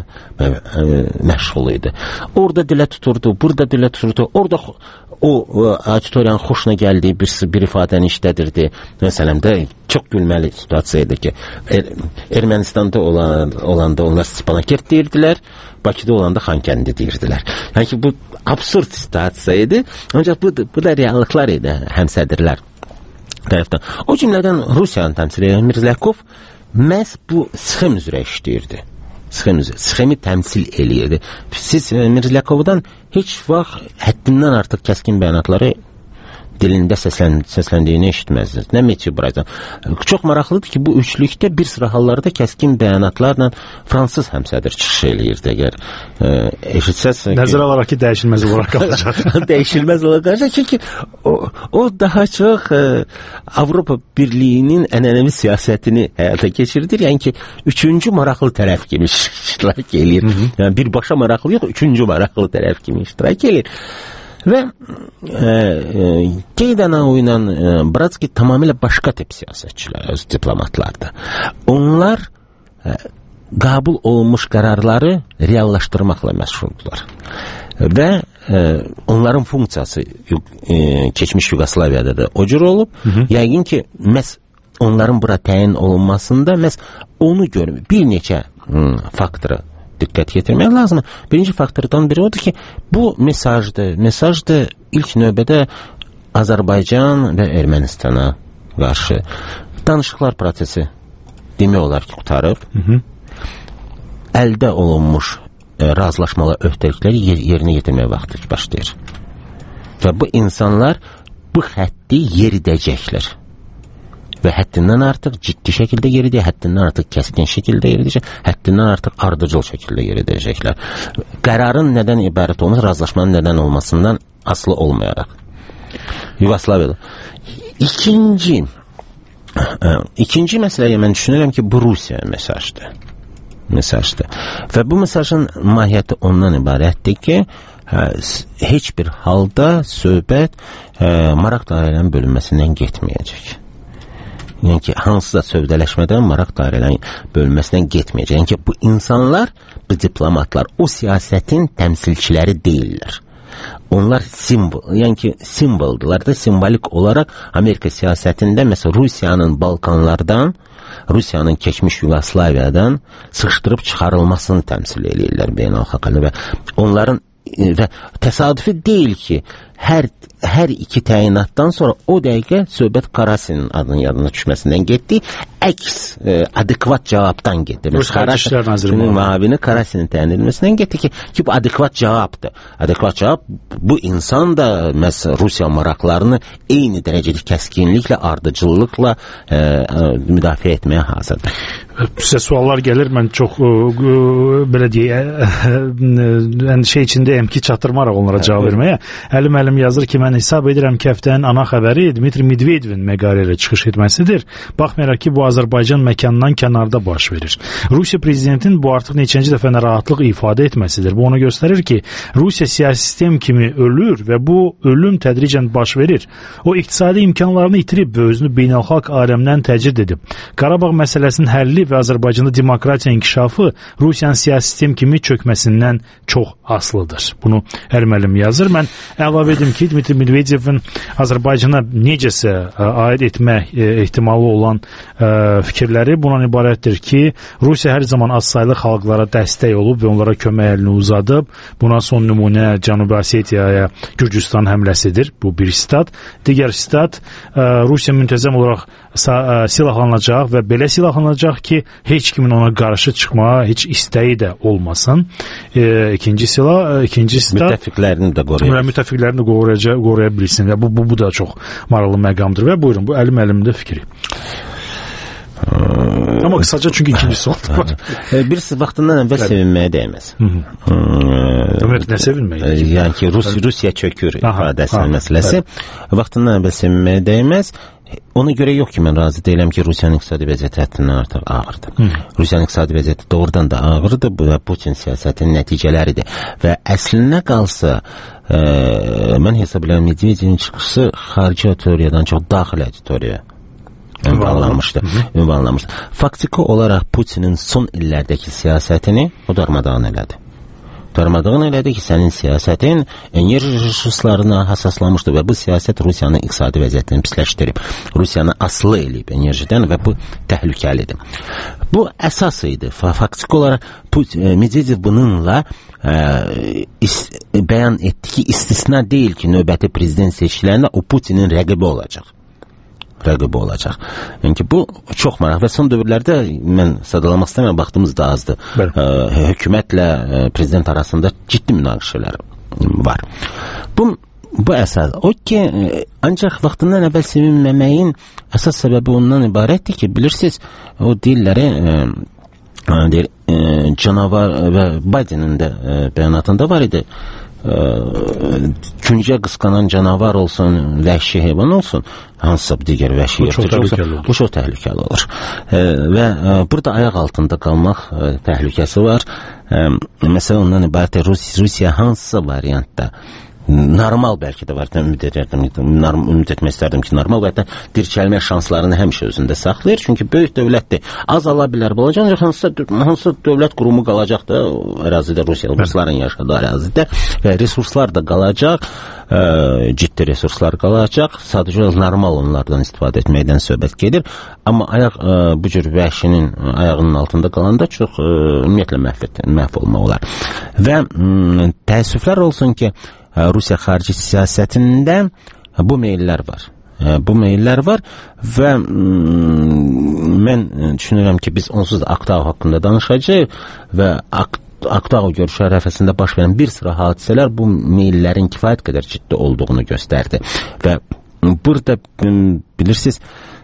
məşğul idi. Orada dilə tuturdu, burada dilə tuturdu, orada o auditoriyanın xoşuna gəldiyi bir, bir ifadəni işlədirdi. Məsələn də, çox gülməli situasiya idi ki, er, Ermənistanda olan, olanda onlar Stepanakert deyirdilər, Bakıda olanda Xankəndi deyirdilər. Yəni ki, bu absurd situasiya idi, ancaq bu, bu da reallıqlar idi, həmsədirlər tərəfdən. O cümlədən Rusiyanın təmsil edən Mirzələkov məhz bu sxem üzrə işləyirdi. Sxem üzrə, sxemi təmsil eləyirdi. Siz Mirzələkovdan heç vaxt həddindən artıq kəskin bəyanatları dilində səslən, səsləndiyini eşitməzdiniz. Nə Matthew Bryce. Çox maraqlıdır ki, bu üçlükdə bir sıra hallarda kəskin bəyanatlarla fransız həmsədir çıxış eləyirdi. Əgər e, eşitsəz... Nəzərə alaraq ki, dəyişilməz olaraq qalacaq. Dəyişilməz olaraq qalacaq. Çünki o, o daha çox e, Avropa Birliyinin ənənəvi siyasətini həyata keçirdir. Yəni ki, üçüncü maraqlı tərəf kimi iştirak eləyir. Hı -hı. Yəni, birbaşa maraqlı yox, üçüncü maraqlı tərəf kimi iştirak eləyir. Və e, e, Qeydanao ilə e, Bratski tamamilə başqa tip siyasətçilər, öz diplomatlardır. Onlar e, qəbul olunmuş qərarları reallaşdırmaqla məşğuldular. Və e, onların funksiyası e, keçmiş Yugoslaviyada da o cür olub. Hı -hı. Yəqin ki, məhz onların bura təyin olunmasında məhz onu görmür. Bir neçə hmm, faktoru diqqət yetirmək lazım. Birinci faktordan biri odur ki, bu mesajdır. Mesajdır ilk növbədə Azərbaycan və Ermənistana qarşı danışıqlar prosesi demək olar ki, qutarıb. Hı -hı. Əldə olunmuş e, razılaşmalı öhdəlikləri yer, yerinə yetirmək vaxtı başlayır. Və bu insanlar bu xətti yeridəcəklər. Və həddindən artıq ciddi şəkildə yeridəcək, həddindən artıq kəskin şəkildə yeridəcək, həddindən artıq ardıcıl şəkildə yeridəcəklər. Qərarın nədən ibarət olması, razılaşmanın nədən olmasından asılı olmayaraq. Yugoslaviyada. İkinci, ikinci məsələyə mən düşünürəm ki, bu Rusiya mesajdır. Mesajdır. Və bu mesajın mahiyyəti ondan ibarətdir ki, heç bir halda söhbət maraq dairələrinin bölünməsindən getməyəcək. Yəni ki, hansısa sövdələşmədən maraq dairələrinin bölünməsindən getməyəcək. Yəni ki, bu insanlar, bu diplomatlar o siyasətin təmsilçiləri deyirlər. Onlar simbol, yəni ki, simvoldular da, simvolik olaraq Amerika siyasətində məsələn Rusiyanın Balkanlardan, Rusiyanın keçmiş Yugoslaviyadan sıxışdırıb çıxarılmasını təmsil edirlər beynəlxalq və onların və təsadüfi deyil ki, hər hər iki təyinatdan sonra o dəqiqə söhbət Karasinin adının yadına düşməsindən getdi. Əks, e, adekvat cavabdan getdi. Rus Xarici Nazirinin müavini Karasinin təyin edilməsindən getdi ki, ki, bu adekvat cavabdır. Adekvat cavab, bu insan da məsələn Rusiya maraqlarını eyni dərəcədə kəskinliklə, ardıcıllıqla e, e, müdafiə etməyə hazırdır. Sizə suallar gəlir, mən çox ə, ə, belə deyək, əndişə içindəyəm ki, çatdırmaraq onlara cavab verməyə. Əlim əlim yazır ki, mən hesab edirəm ki, həftənin ana xəbəri Dmitri Medvedevin məqalə ilə çıxış etməsidir. Baxmayaraq ki, bu Azərbaycan məkanından kənarda baş verir. Rusiya prezidentinin bu artıq neçənci dəfə narahatlıq ifadə etməsidir. Bu onu göstərir ki, Rusiya siyasi sistem kimi ölür və bu ölüm tədricən baş verir. O iqtisadi imkanlarını itirib və özünü beynəlxalq aləmdən təcrid edib. Qarabağ məsələsinin həlli və Azərbaycanda demokratiya inkişafı Rusiyanın siyasi sistem kimi çökməsindən çox asılıdır. Bunu Ərməlim yazır. Mən əlavə edim ki, Dmitri Medvedevin Azərbaycana necəsə aid etmək ehtimalı olan fikirləri bundan ibarətdir ki, Rusiya hər zaman az saylı xalqlara dəstək olub və onlara kömək əlini uzadıb. Buna son nümunə Cənubi Osetiyaya Gürcüstan həmləsidir. Bu bir stat. Digər stat, Rusiya müntəzəm olaraq silahlanacaq və belə silahlanacaq ki, heç kimin ona qarşı çıxmağa heç istəyi də olmasın. E, ikinci silah, ikinci stat müttəfiqlərini də qoruyacaq. Müttəfiqlərini qoruya, qoruya bilsin və bu, bu, bu da çox maraqlı məqamdır və buyurun, bu əlim əlimdə fikri. Amma qısaca çünki ikinci sual var. Birisi vaxtından əvvəl sevinməyə dəyməz. Demək, nə sevinməyə? Yəni ki, Rus, Rusiya çökür ifadəsinin məsələsi. Vaxtından əvvəl sevinməyə dəyməz. Ona görə yox ki, mən razı deyiləm ki, Rusiyanın iqtisadi vəziyyəti həddindən artıq ağırdır. Hı. Rusiyanın iqtisadi vəziyyəti doğrudan da ağırdır və Putin siyasətinin nəticələridir. Və əslinə qalsa, e, mən hesab edirəm Medvedevin çıxışı xarici auditoriyadan çox daxili auditoriyaya ünvanlanmışdı. ünvanlanmışdı. Faktiki olaraq Putinin son illərdəki siyasətini o darmadağın elədi. Darmadağın elədi ki, sənin siyasətin enerji resurslarına hassaslanmışdır və bu siyasət Rusiyanın iqtisadi vəziyyətini pisləşdirib. Rusiyanı asılı eləyib enerjidən və bu təhlükəlidir. Bu əsas idi. Faktiki olaraq Medvedev bununla ə, is, bəyan etdi ki, istisna deyil ki, növbəti prezident seçkilərində o Putinin rəqibi olacaq. rəqibi olacaq. Yəni bu çox maraq və son dövrlərdə mən sadalamaq istəmirəm, vaxtımız da azdır. Ə, hökumətlə ə, prezident arasında ciddi münaqişələr var. Bu bu əsas o ki, ancaq vaxtından əvvəl sevinməməyin əsas səbəbi ondan ibarətdir ki, bilirsiniz, o dilləri ə, deyir, ə, canavar və Bidenin də ə, bəyanatında var idi. Küncə qısqanan canavar olsun, vəhşi heyvan olsun, hansısa digər vəhşi yırtıcı olsun, bu çox təhlükəli olur. E, və e, burada ayaq altında qalmaq e, təhlükəsi var. E, məsələn, ondan ibarət Rus, Rusiya hansısa variantda normal bəlkə də var, ümid edirdim, ümid etmək istərdim ki, normal və hətta dirçəlmə şanslarını həmişə özündə saxlayır, çünki böyük dövlətdir, az ala bilər bu olacaq, ancaq hansısa, hansısa dövlət qurumu qalacaq da ərazidə, Rusiya, Rusların yaşadığı ərazidə və resurslar da qalacaq, ə, ciddi resurslar qalacaq, sadəcə normal onlardan istifadə etməkdən söhbət gedir, amma ayaq ə, bu cür vəhşinin ayağının altında qalanda çox ə, ümumiyyətlə məhv, məhv olmaq olar. Və ə, təəssüflər olsun ki, Rusiya xarici siyasətində bu meyllər var. Bu meyllər var və mən düşünürəm ki, biz onsuz da Aktau haqqında danışacağıq və Aktau görüşü ərəfəsində baş verən bir sıra hadisələr bu meyllərin kifayət qədər ciddi olduğunu göstərdi. Və burada bilirsiniz,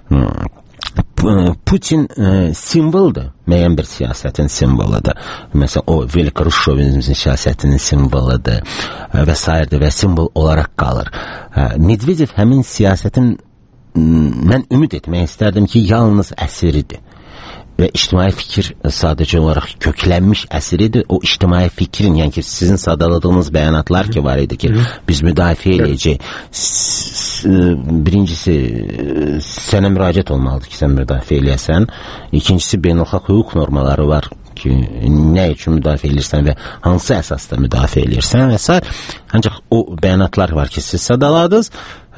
Putin e, simvoldur, müəyyən bir siyasətin simvoludur. Məsələn, o Velik Rus şovinizmin siyasətinin simvoludur e, və s. və simvol olaraq qalır. E, Medvedev həmin siyasətin mən ümid etmək istərdim ki, yalnız əsiridir. Və ictimai fikir sadəcə olaraq köklənmiş əsiridir. O ictimai fikrin, yəni ki, sizin sadaladığınız bəyanatlar ki, var idi ki, biz müdafiə eləyəcək. Birincisi, sənə müraciət olmalıdır ki, sən müdafiə eləyəsən. İkincisi, beynəlxalq hüquq normaları var ki, nə üçün müdafiə eləyirsən və hansı əsasda müdafiə eləyirsən və s. Ancaq o bəyanatlar var ki, siz sadaladınız.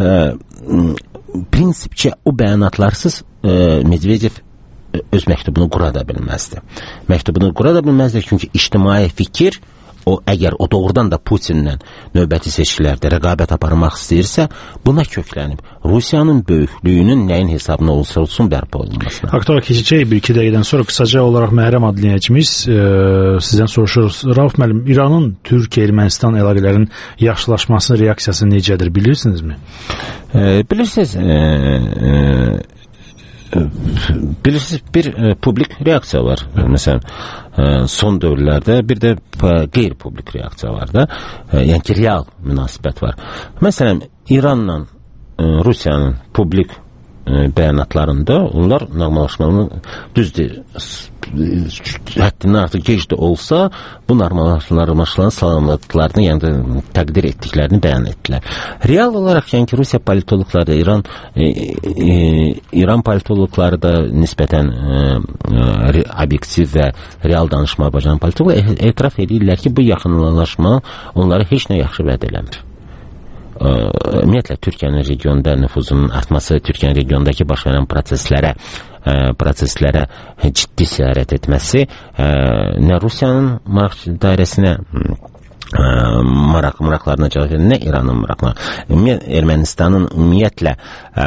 Prinsipcə o bəyanatlarsız Medvedev öz məktubunu qura da bilməzdi. Məktubunu qura da bilməzdi, çünki ictimai fikir, o əgər o doğrudan da Putinlə növbəti seçkilərdə rəqabət aparmaq istəyirsə, buna köklənib. Rusiyanın böyüklüyünün nəyin hesabına olsa olsun bərpa olunmasına. Aktava keçəcək bir-iki dəqiqədən sonra qısaca olaraq Məhrəm adlı dinləyicimiz e, sizdən soruşuruz. Rauf müəllim, İranın Türkiyə-Ermənistan əlaqələrinin yaxşılaşması reaksiyası necədir, bilirsinizmi? E, bilirsiniz, e, e, bilirsiniz, bir e, publik reaksiya var. Məsələn, e, son dövrlərdə bir də e, qeyri-publik reaksiya var da. E, yəni ki, real münasibət var. Məsələn, İranla e, Rusiyanın publik e, bəyanatlarında onlar normallaşmanın düzdür. həddindən artıq gec də olsa bu normallaşmaların salamladıqlarını, yəni təqdir etdiklərini bəyan etdilər. Real olaraq yəni ki, Rusiya politoloqları, İran e, e, İran politoloqları da nisbətən e, e, obyektiv və real danışmağa bacaran politoloqlar etiraf edirlər ki, bu yaxınlaşma onları heç nə yaxşı vəd eləmir. Ümumiyyətlə Türkiyənin regionda nüfuzunun artması, Türkiyənin regiondakı baş verən proseslərə proseslərə ciddi səyarət etməsi nə Rusiyanın maraq dairəsinə maraq maraqlarına cavab verir, nə İranın maraqlarına. Ermənistanın ümumiyyətlə ə,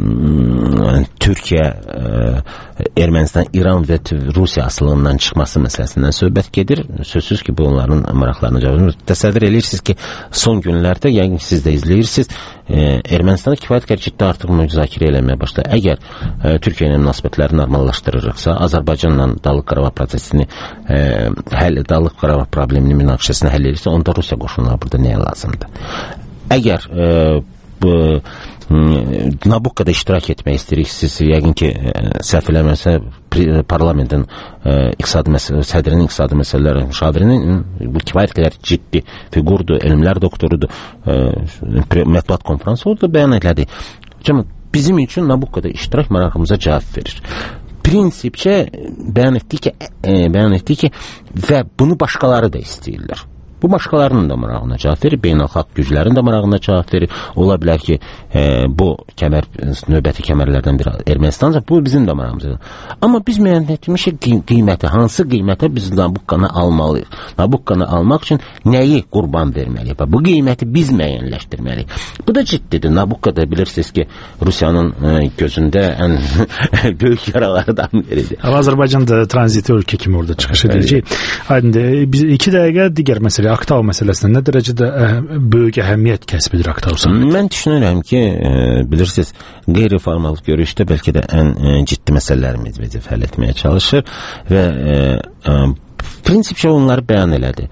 Türkiyə, ə, Ermənistan, İran və Rusiya asılından çıxması məsələsindən söhbət gedir. Sözsüz ki, bu onların maraqlarına cavab verir. Təsəvvür edirsiniz ki, son günlərdə, yəni siz də izləyirsiniz, ə, Ermənistanda kifayət qədər ciddi artıq müzakirə eləməyə başladı. Əgər ə, Türkiyə ilə münasibətləri normallaşdırırıqsa, Azərbaycanla Dağlıq Qarabağ prosesini ə, həll, Dağlıq Qarabağ problemini münaqişəsini həll edirsə, onda Rusiya qoşunları burada nəyə lazımdır? Əgər e, bu Nabukkada iştirak etmək istəyirsiniz, yəqin ki, səhv eləmirəmsə parlamentin e, iqtisadi məsələ, sədrinin iqtisadi məsələləri müşavirinin bu kifayət qədər ciddi figurdur, elmlər doktorudur, e, mətbuat konfransı orada bəyan elədi. Cəmi, bizim üçün Nabukkada iştirak marağımıza cavab verir. Prinsipcə bəyan etdi ki, e, bəyan etdi ki, və bunu başqaları da istəyirlər. Bu başqalarının da marağına cavab verir, beynəlxalq güclərin də marağına cavab verir. Ola bilər ki, e, bu kəmər, növbəti kəmərlərdən biri Ermənistanca, bu bizim də marağımızdır. Amma biz müəyyən etmişik qiyməti, hansı qiymətə biz Nabukkanı almalıyıq? Nabukkanı almaq üçün nəyi qurban verməliyik? Bu qiyməti biz müəyyənləşdirməliyik. Bu da ciddidir. Nabukkada bilirsiniz ki, Rusiyanın e, gözündə ən böyük yaralardan biridir. Azərbaycan da tranziti ölkə kimi orada çıxış ediləcək. Aydındır. Biz iki dəqiqə digər məsələ Aktav məsələsində nə dərəcədə ə, böyük əhəmiyyət kəsb edir Aktav samiti? Mən düşünürəm ki, e, bilirsiniz, qeyri-formal görüşdə bəlkə də ən e, ciddi məsələlərimiz bizi həll etməyə çalışır və e, e, prinsipcə onları bəyan elədi.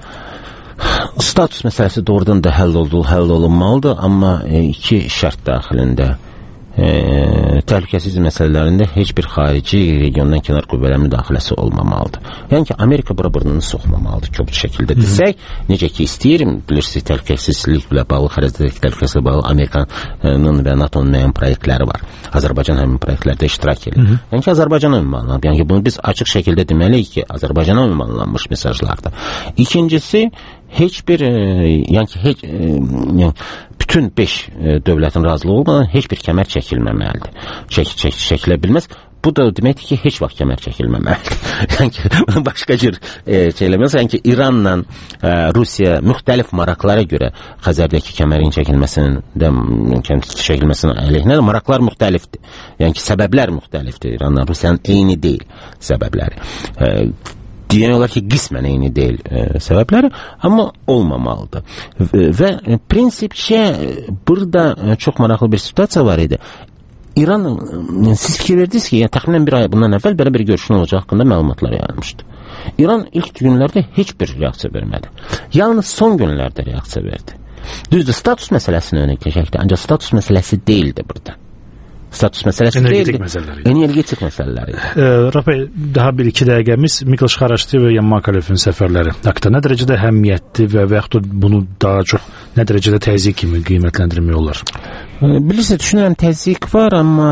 Status məsələsi doğrudan da həll oldu, həll olunmalıdır, amma e, iki şərt daxilində. E, təhlükəsizlik məsələlərində heç bir xarici regiondan kənar qüvvələrin müdaxiləsi olmamalıdır. Yəni ki, Amerika bura burnunu soxmamalıdır kobud şəkildə desək, necə ki istəyirim, bilirsiniz, təhlükəsizliklə bağlı, xarici təhlükəsizliklə bağlı Amerikanın və NATO'nun müəyyən proyektləri var. Azərbaycan həmin proyektlərdə iştirak edir. Yəni ki, Azərbaycana ünvanlanıb. Yəni ki, bunu biz açıq şəkildə deməliyik ki, Azərbaycana ünvanlanmış mesajlardır. İkincisi, heç bir, e, yəni ki, heç, e, yəni, bütün beş e, dövlətin razılığı olmadan heç bir kəmər çəkilməməlidir. Çək, çək, çəkilə bilməz. Bu da deməkdir ki, heç vaxt kəmər çəkilməməlidir. Yəni ki, başqa cür e, çəkiləməz. Yəni ki, İranla e, Rusiya müxtəlif maraqlara görə Xəzərdəki kəmərin çəkilməsinin də çəkilməsinin əleyhinə maraqlar müxtəlifdir. Yəni ki, səbəblər müxtəlifdir. İranla Rusiyanın eyni deyil səbəbləri. E, Deyən olar ki, qismən eyni deyil e, səbəbləri, amma olmamalıdır. Və, və prinsipcə burada e, çox maraqlı bir situasiya var idi. İran, e, siz fikir verdiniz ki, yəni, təxminən bir ay bundan əvvəl belə bir görüşün olacağı haqqında məlumatlar yayılmışdı. İran ilk günlərdə heç bir reaksiya vermədi. Yalnız son günlərdə reaksiya verdi. Düzdür, status məsələsini önə keçəkdir, ancaq status məsələsi deyildi burada. Status məsələsi deyildi. Energetik məsələləri. Rafael, daha bir iki dəqiqəmiz Mikl Şxaraşti və Yan Makalevin səfərləri haqqında nə dərəcədə əhəmiyyətli və və yaxud bunu daha çox nə dərəcədə təzyiq kimi qiymətləndirmək olar? Bilirsiniz, düşünürəm təzyiq var, amma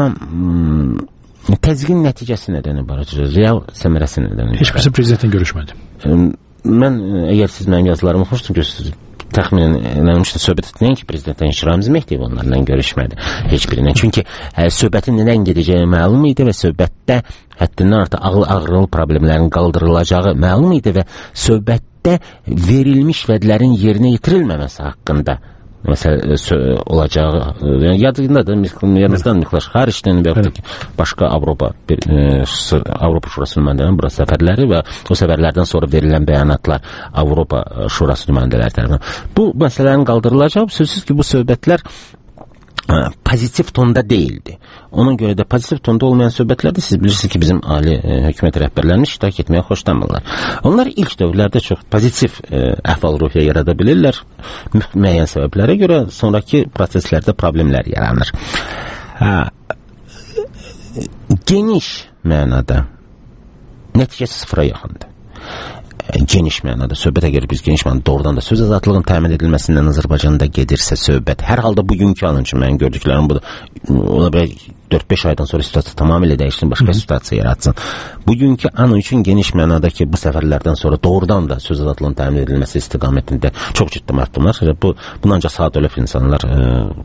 hmm, təzyiqin nəticəsi nədən ibarətdir? Real səmərəsi nədən ibarətdir? Heç birisi prezidentlə görüşmədi. Mən, əgər siz mənim yazılarımı oxumuşdum, görürsünüz, təxminən eləmişdim, söhbət etməyən ki, prezidentdən Şiramiz Mehdiyev onlarla görüşmədi, heç birindən. Çünki ə, söhbətin nədən gedəcəyi məlum idi və söhbətdə həddindən artıq ağıl ağrılı problemlərin qaldırılacağı məlum idi və söhbətdə verilmiş vədlərin yerinə yetirilməməsi haqqında məsələ olacağı, yəni yadındadır, yadınızdan Mikl Şxaraştinin və yaxud ki, başqa Avropa bir, e, Avropa Şurası nümayəndələrinin bura səfərləri və o səfərlərdən sonra verilən bəyanatlar Avropa Şurası nümayəndələri tərəfindən. Bu məsələlərin qaldırılacağı, sözsüz ki, bu söhbətlər pozitiv tonda değildi. Ona görə də pozitiv tonda olmayan söhbətlərdə siz bilirsiniz ki, bizim ali e, hökumət rəhbərlərini iştirak etməyə xoşlamırlar. Onlar ilk dövrlərdə çox pozitiv e, əhval-ruhiyyə yarada bilirlər. Müəyyən səbəblərə görə sonraki proseslərdə problemlər yaranır. Ha, geniş mənada Nəticəsi sıfıra yaxındır. Geniş mənada söhbət əgər biz geniş mənada doğrudan da söz azadlığının təmin edilməsindən Azərbaycanda gedirsə söhbət, hər halda bugünkü anın üçün mənim gördüklərim budur. Ona belə dörd-beş aydan sonra situasiya tamamilə dəyişsin, başqa situasiya yaratsın. Bugünkü an üçün geniş mənadakı bu səfərlərdən sonra doğrudan da söz azadlığının təmin edilməsi istiqamətində çox ciddi addımlar. Bu bunu ancaq sadəlöv insanlar ə,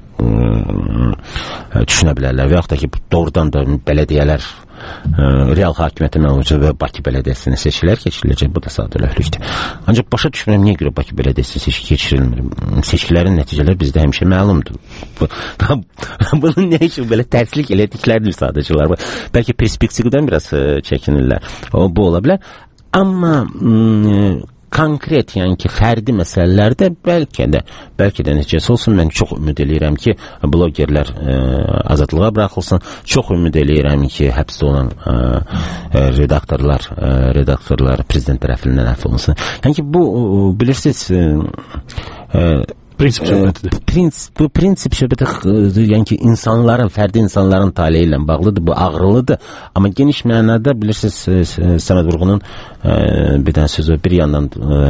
ə, düşünə bilərlər və yaxud da ki, doğrudan da bələdiyyələr ə, real hakimiyyəti məlucu və Bakı bələdiyyəsinin seçkilər keçiriləcək, bu da sadəlövlükdür. Ancaq başa düşmürəm niyə görə Bakı bələdiyyəsi seçki keçirilmir. Seçkilərin nəticələri bizdə həmişə məlumdur. Bu, bunun nə üçün belə tərslik elədiklərdir sadəcələr. Bəlkə perspektivdən biraz ə, çəkinirlər. O, bu ola bilər. Amma ə, konkret, yəni ki, fərdi məsələlərdə bəlkə də, bəlkə də nəticəsi olsun. Mən çox ümid eləyirəm ki, blogerlər ə, azadlığa buraxılsın. Çox ümid eləyirəm ki, həbsdə olan ə, ə, redaktorlar, ə, redaktorlar prezident tərəfindən əfv olunsun. Yəni ki, bu, ə, bilirsiniz, ə, ə, Prinsip söhbətidir. Prinsip, bu prinsip söhbəti, yəni ki, insanların, fərdi insanların taleyi ilə bağlıdır, bu ağrılıdır. Amma geniş mənada bilirsiniz, Səməd Vurğunun bir dənə sözü bir yandan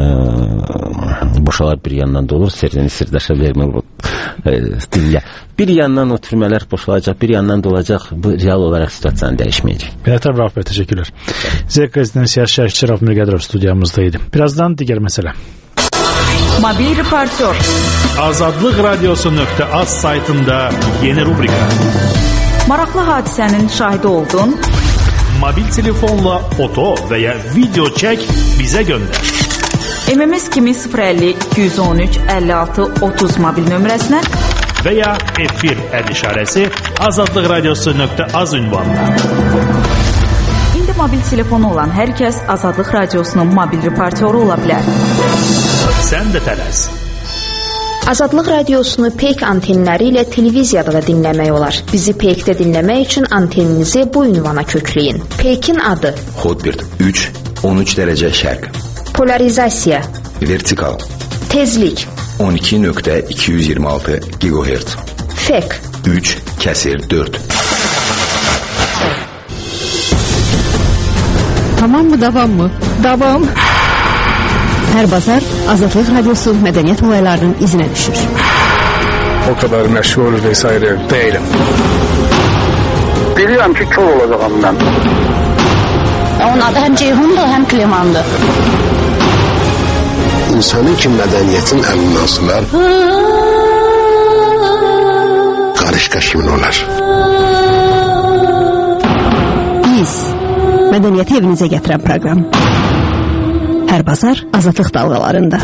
boşalar, bir yandan da olur, sirrini sirdaşa vermir bu dillə. Bir yandan o türmələr boşalacaq, bir yandan da olacaq, bu real olaraq situasiyanı dəyişməyəcək. Bəyətər Rauf bəy, təşəkkürlər. Zek qəzetinin siyasi şərhçisi Rauf Mirqədirov studiyamızdaydı. Birazdan digər məsələ. Mobil reportör. Azadlıq Radiosu nöqtə az saytında yeni rubrika. Maraqlı hadisənin şahidi oldun. Mobil telefonla foto və ya video çək, bizə göndər. M M S kimi sıfır əlli iki yüz on üç əlli altı otuz mobil nömrəsinə və ya efir əl işarəsi Azadlıq Radiosu nöqtə az ünvanına. İndi mobil telefonu olan hər kəs Azadlıq Radiosunun mobil reportyoru ola bilər. Sən də tələs. Azadlıq Radiosunu peyk antenləri ilə televiziyada da dinləmək olar. Bizi peykdə dinləmək üçün anteninizi bu ünvana kökləyin. Peykin adı Hotbird üç on üç dərəcə şərq. Polarizasiya Vertikal Tezlik on iki nöqtə iki yüz iyirmi altı gigahertz. Fek üç kəsir dörd. Tamam mı, davam mı? Davam. Hər bazar Azadlıq Radiosu mədəniyyət olaylarının izinə düşür. O kadar məşğul vesaire değilim. Bilirəm ki, kör olacağım mən. Onun adı həm Ceyhundur, həm Klimandır. İnsanın ki, mədəniyyətin əlindən asılar, qarışqa kimin olar? Biz, mədəniyyəti evinizə gətirən proqram. Hər bazar Azadlıq dalğalarında.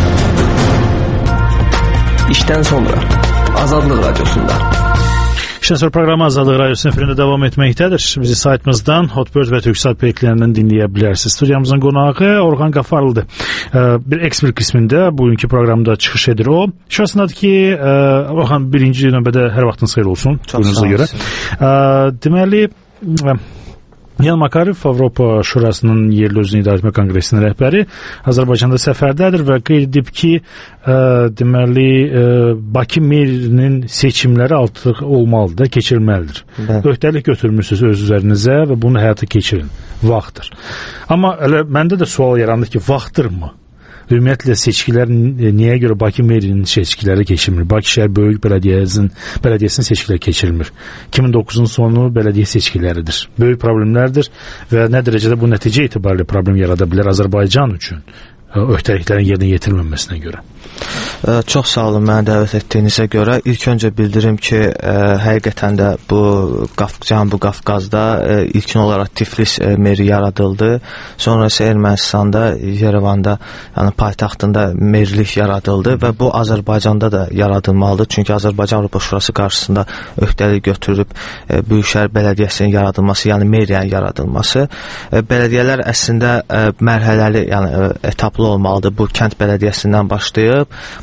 İşdən sonra Azadlıq Radiosunda. İşdən sonra proqramı Azadlıq Radiosunun efirində davam etməkdədir. Bizi saytımızdan Hotbird və Türksat peyklərindən dinləyə bilərsiniz. Studiyamızın qonağı Orxan Qafarlıdır. Bir ekspert qismində bugünkü proqramda çıxış edir o. Şahsındadır ki, Orxan birinci növbədə hər vaxtınız xeyir olsun. Buyurunuza görə. Deməli, Yan Makarov, Avropa Şurasının yerli özünü idarə etmə konqresinin rəhbəri, Azərbaycanda səfərdədir və qeyd edib ki, ə, deməli, ə, Bakı merinin seçimləri artıq olmalıdır, keçirilməlidir. Öhdəlik götürmürsünüz öz üzərinizə və bunu həyata keçirin. Vaxtdır. Amma elə məndə də sual yarandı ki, vaxtdırmı? Ümumiyyətlə seçkilər niyə görə Bakı merinin seçkiləri keçirilmir? Bakı şəhər böyük bələdiyyəsinin bələdiyyəsinin seçkiləri keçirilmir. iki min doqquzun sonu bələdiyyə seçkiləridir. Böyük problemlərdir və nə dərəcədə bu nəticə etibarilə problem yarada bilər Azərbaycan üçün öhdəliklərin yerinə yetirilməməsinə görə. Çox sağ olun mənə dəvət etdiyinizə görə. İlk öncə bildirim ki, ə, həqiqətən də bu Qaf Cənubi Qafqazda ə, ilkin olaraq Tiflis ə, meri yaradıldı. Sonra isə Ermənistanda, Yerevanda, yəni paytaxtında merlik yaradıldı və bu Azərbaycanda da yaradılmalıdır. Çünki Azərbaycan Avropa Şurası qarşısında öhdəlik götürüb ə, Böyükşəhər Bələdiyyəsinin yaradılması, yəni meriyanın yaradılması. Ə, bələdiyyələr əslində ə, mərhələli, yəni ə, etaplı olmalıdır. Bu kənd bələdiyyəsindən başlayıb,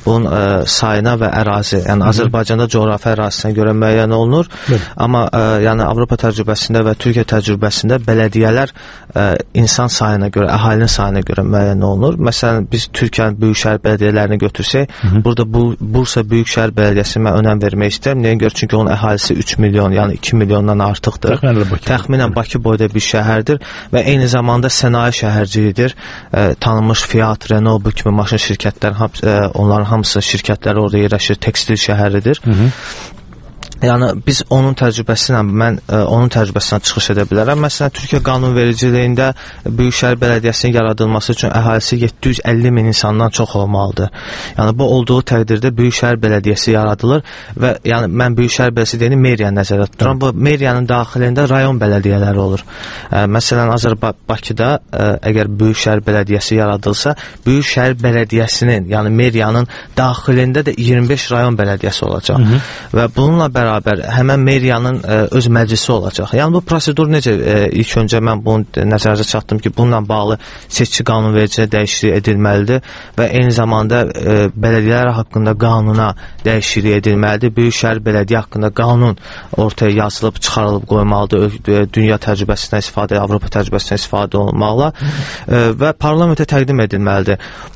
bunun ə, sayına və ərazi, yəni Hı-hı. Azərbaycanda coğrafi ərazisinə görə müəyyən olunur. Hı. Amma ə, yəni Avropa təcrübəsində və Türkiyə təcrübəsində bələdiyyələr ə, insan sayına görə, əhalinin sayına görə müəyyən olunur. Məsələn, biz Türkiyənin böyük şəhər bələdiyyələrini götürsək, Hı-hı. burada bu Bursa Böyükşəhər Bələdiyyəsi mən önəm vermək istəyirəm. Nəyə görə? Çünki onun əhalisi üç milyon, yəni iki milyondan artıqdır. Təxminən Bakı, Təxminən Bakı boyda bir şəhərdir və eyni zamanda sənaye şəhərciyidir. E, tanınmış Fiat, Renault bu kimi maşın şirkətləri, e, onların hamısı şirkətləri orada yerləşir. Tekstil şəhəridir. Hı -hı. Yəni biz onun təcrübəsindən mən ə, onun təcrübəsindən çıxış edə bilərəm. Məsələn, Türkiyə qanunvericiliyində Böyükşəhər Bələdiyyəsinin yaradılması üçün əhalisi yeddi yüz əlli min insandan çox olmalıdır. Yəni bu olduğu təqdirdə Böyükşəhər Bələdiyyəsi yaradılır və yəni mən Böyükşəhər Bələdiyyəsi deyəni meriyanı nəzərdə tuturam. Bu meriyanın daxilində rayon bələdiyyələri olur. Ə, məsələn, Azərbaycan Bakıda ə, əgər Böyükşəhər Bələdiyyəsi yaradılsa, Böyükşəhər Bələdiyyəsinin, yəni meriyanın daxilində də iyirmi beş rayon bələdiyyəsi olacaq. Hı -hı. Və bununla bərabər bərabər həmən meriyanın ə, öz məclisi olacaq. Yəni bu prosedur necə? Ə, ilk öncə mən bunu nəzərdə çatdım ki, bununla bağlı seçki qanunvericiliyə dəyişiklik edilməlidir və eyni zamanda ə, bələdiyyələr haqqında qanuna dəyişiklik edilməlidir. Böyükşəhər Bələdiyyə haqqında qanun ortaya yazılıb, çıxarılıb qoymalıdır. Dünya təcrübəsindən istifadə, Avropa təcrübəsindən istifadə olmaqla ə, və parlamentə təqdim edilməlidir.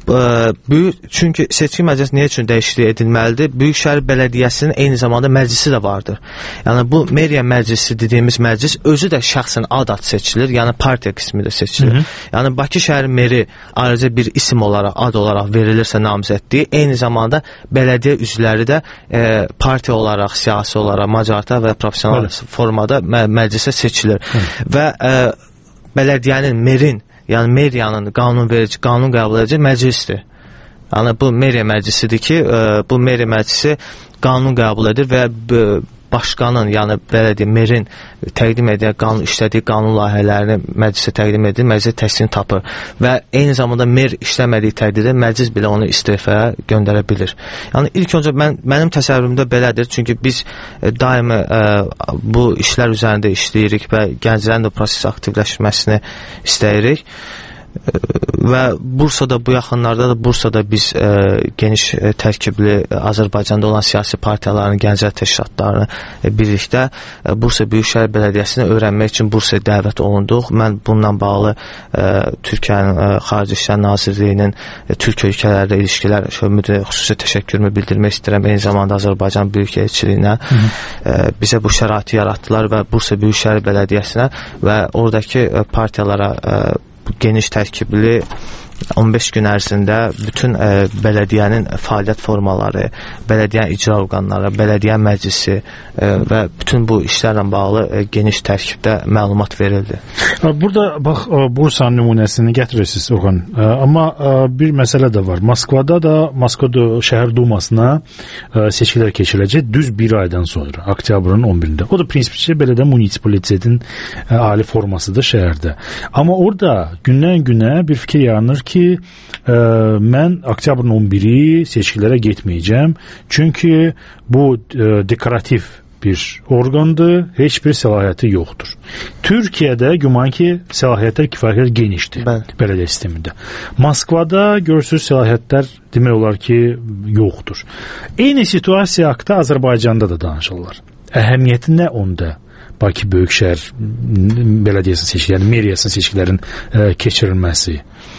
Ə, böyük, çünki seçki məclisi nə üçün dəyişiklik edilməlidir? Böyükşəhər Bələdiyyəsinin eyni zamanda məclisi də vardır. Yəni bu meriya məclisi dediyimiz məclis özü də şəxsən ad ad seçilir, yəni partiya qismi də seçilir. Hı -hı. Yəni Bakı şəhər meri ayrıca bir isim olaraq, ad olaraq verilirsə namizədliyi, eyni zamanda bələdiyyə üzvləri də e, partiya olaraq, siyasi olaraq, macarita və professional Hı. formada mə məclisə seçilir. Hı. Və e, bələdiyyənin, merin, yəni meriyanın qanunverici, qanun qəbul edici məclisdir. Yəni bu meriya məclisidir ki, e, bu meriya məclisi qanun qəbul edir və başqanın, yəni belediyə merin təqdim edən qanun işlədiyi qanun layihələrini məclisə təqdim edir, məclis təsdiqini tapır və eyni zamanda mer işləmədiyi təqdirdə məclis belə onu istifaya göndərə bilir. Yəni ilk öncə mən mənim təsəvvürümdə belədir, çünki biz e, daimi e, bu işlər üzərində işləyirik və gənclərin də proses aktivləşməsini istəyirik. Və Bursada bu yaxınlarda da Bursada biz e, geniş e, tərkibli e, Azərbaycanda olan siyasi partiyaların, gənclər təşkilatlarını e, birlikdə e, Bursa Böyükşəhər Bələdiyyəsinə öyrənmək üçün Bursaya dəvət olunduq. Mən bununla bağlı e, Türkiyənin e, Xarici İşlər Nazirliyinin e, Türk ölkələrlə ilişkilər şöbəsində xüsusi təşəkkürümü bildirmək istəyirəm. Eyni zamanda Azərbaycan Büyükelçiliyinə e, bizə bu şəraiti yaratdılar və Bursa Böyükşəhər Bələdiyyəsinə və oradakı e, partiyalara e, geniş tərkibli on beş gün ərzində bütün ə, bələdiyyənin fəaliyyət formaları, bələdiyyə icra orqanları, bələdiyyə məclisi ə, və bütün bu işlərlə bağlı ə, geniş tərkibdə məlumat verildi. Burada bax Bursa nümunəsini gətirirsiniz Orxan. Amma bir məsələ də var. Moskvada da Moskva şəhər dumasına seçkilər keçiriləcək düz bir aydan sonra, oktyabrın on birində. O da prinsipçi belə də munisipolitetin ali formasıdır şəhərdə. Amma orada gündən günə bir fikir yaranır ki, ki, ə, mən oktyabrın on biri seçkilərə getməyəcəm. Çünki bu ə, dekorativ bir orqandır, heç bir səlahiyyəti yoxdur. Türkiyədə güman ki, səlahiyyətlər kifayət genişdir bələdiyyə sistemində. Moskvada görürsünüz səlahiyyətlər demək olar ki, yoxdur. Eyni situasiya haqqında Azərbaycanda da danışırlar. Əhəmiyyəti nə onda? Bakı Böyükşəhər Bələdiyyəsinin seçkiləri, meriyasının seçkilərin ə, keçirilməsi.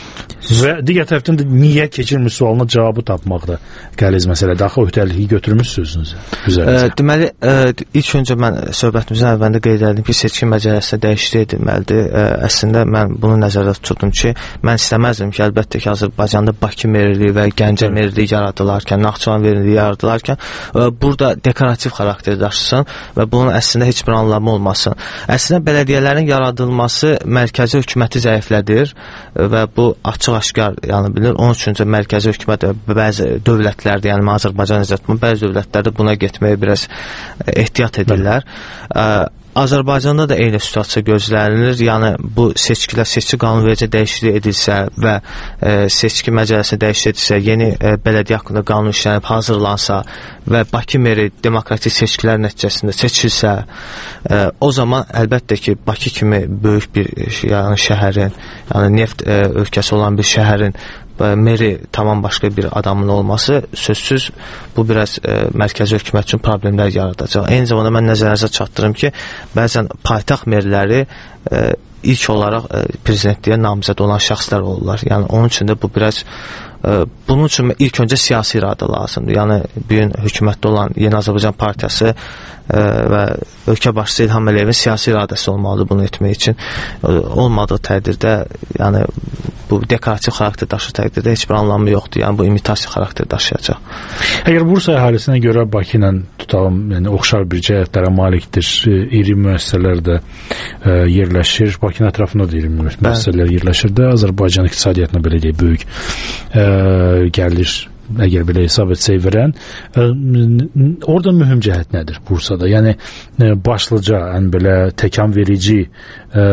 Və digər tərəfdən də niyə keçirmiş sualına cavabı tapmaqda qəliz məsələdir. Axı öhdəliyi götürmüsünüz üzərinizə. E, deməli, e, ilk öncə mən söhbətimizin əvvəlində qeyd etdim ki, seçki məcəlləsinə dəyişiklik edilməlidir. E, əslində mən bunu nəzərdə tuturdum ki, mən istəməzdim ki, əlbəttə ki, Azərbaycanda Bakı meriliyi və Gəncə meriliyi yaradılarkən, Naxçıvan meriliyi yaradılarkən, e, burada dekorativ xarakter daşısın və bunun əslində heç bir anlamı olmasın. Əslində bələdiyyələrin yaradılması mərkəzi hökuməti zəiflədir və bu açıq-aşkar yəni bilir. Onun üçün də mərkəzi hökumət bəzi dövlətlərdə, yəni Azərbaycan nəzərdə bəzi dövlətlərdə buna getməyə biraz ehtiyat edirlər. Ə, Azərbaycanda da eyni situasiya gözlənilir. Yəni bu seçkilər, seçki qanunvericiliyə dəyişiklik edilsə və e, seçki məcəlləsinə dəyişiklik edilsə, yeni e, bələdiyyə haqqında qanun işlənib hazırlansa və Bakı meri demokratik seçkilər nəticəsində seçilsə, e, o zaman əlbəttə ki, Bakı kimi böyük bir yəni şəhərin, yəni neft e, ölkəsi olan bir şəhərin meri tamam başqa bir adamın olması sözsüz bu biraz e, mərkəzi hökumət üçün problemlər yaradacaq. Eyni zamanda mən nəzərinizə çatdırım ki, bəzən paytaxt merləri e, ilk olaraq e, prezidentliyə namizəd olan şəxslər olurlar. Yəni onun üçün də bu biraz e, bunun üçün ilk öncə siyasi iradə lazımdır. Yəni bu gün hökumətdə olan Yeni Azərbaycan Partiyası e, və ölkə başçısı İlham Əliyevin siyasi iradəsi olmalıdır bunu etmək üçün. E, olmadığı təqdirdə, yəni bu dekorativ xarakter daşıdığı təqdirdə heç bir anlamı yoxdur. Yəni bu imitasiya xarakter daşıyacaq. Əgər Bursa əhalisinə görə Bakı ilə tutalım, yəni oxşar bir cəhətlərə malikdir, iri müəssisələr də e, yerləşir. Bakının ətrafında da iri müəssisələr yerləşir də. Azərbaycan iqtisadiyyatına belə deyək, böyük e, gəlir, əgər belə hesab etsək verən, e, orada mühüm cəhət nədir Bursada? Yəni e, başlıca, ən belə təkan verici e,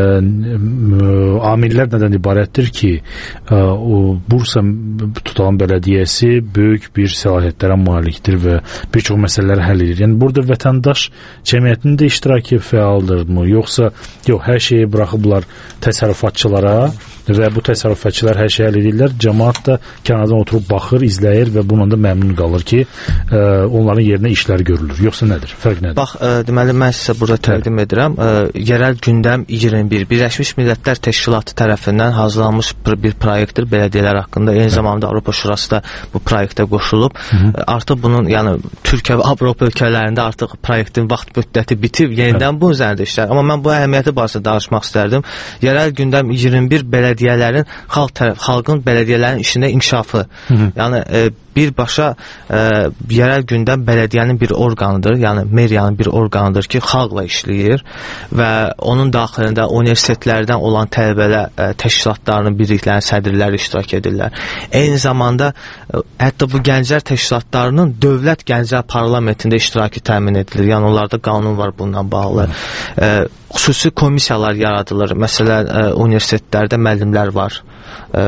amillər nədən ibarətdir ki, e, o Bursa tutalım bələdiyyəsi böyük bir səlahiyyətlərə malikdir və bir çox məsələləri həll edir. Yəni burada vətəndaş cəmiyyətinin də iştirakı fəaldırmı? Yoxsa yox, hər şeyi buraxıblar təsərrüfatçılara və bu təsərrüfatçılar hər şey həll edirlər, cəmaət də kənardan oturub baxır, izləyir və bununla da məmnun qalır ki, ə, onların yerinə işlər görülür. Yoxsa nədir? Fərq nədir? Bax, ə, deməli mən sizə burada təqdim Hə. edirəm. Ə, yerel gündəm iyirmi bir Birləşmiş Millətlər Təşkilatı tərəfindən hazırlanmış bir proyektdir bələdiyyələr haqqında. Eyni zamanda Avropa Şurası da bu proyektə qoşulub. Hı -hı. Artıq bunun, yəni Türkiyə və Avropa ölkələrində artıq proyektin vaxt müddəti bitib, yenidən Hə. bu üzərində işlər. Amma mən bu əhəmiyyəti barəsində danışmaq istərdim. Yerel gündəm iyirmi bir bələdiyyələrin xalq tərəf, xalqın bələdiyyələrin işində inkişafı. Hı -hı. Yəni e, birbaşa e, yerel gündəm bələdiyyənin bir orqanıdır. Yəni meriyanın bir orqanıdır ki, xalqla işləyir və onun daxilində universitetlərdən olan tələbələr e, təşkilatlarının, birliklərinin sədrləri iştirak edirlər. Eyni zamanda e, hətta bu gənclər təşkilatlarının dövlət gənclər parlamentində iştirakı təmin edilir. Yəni onlarda qanun var bununla bağlı. E, xüsusi komissiyalar yaradılır. Məsələn, e, universitetlərdə müəllimlər var. E,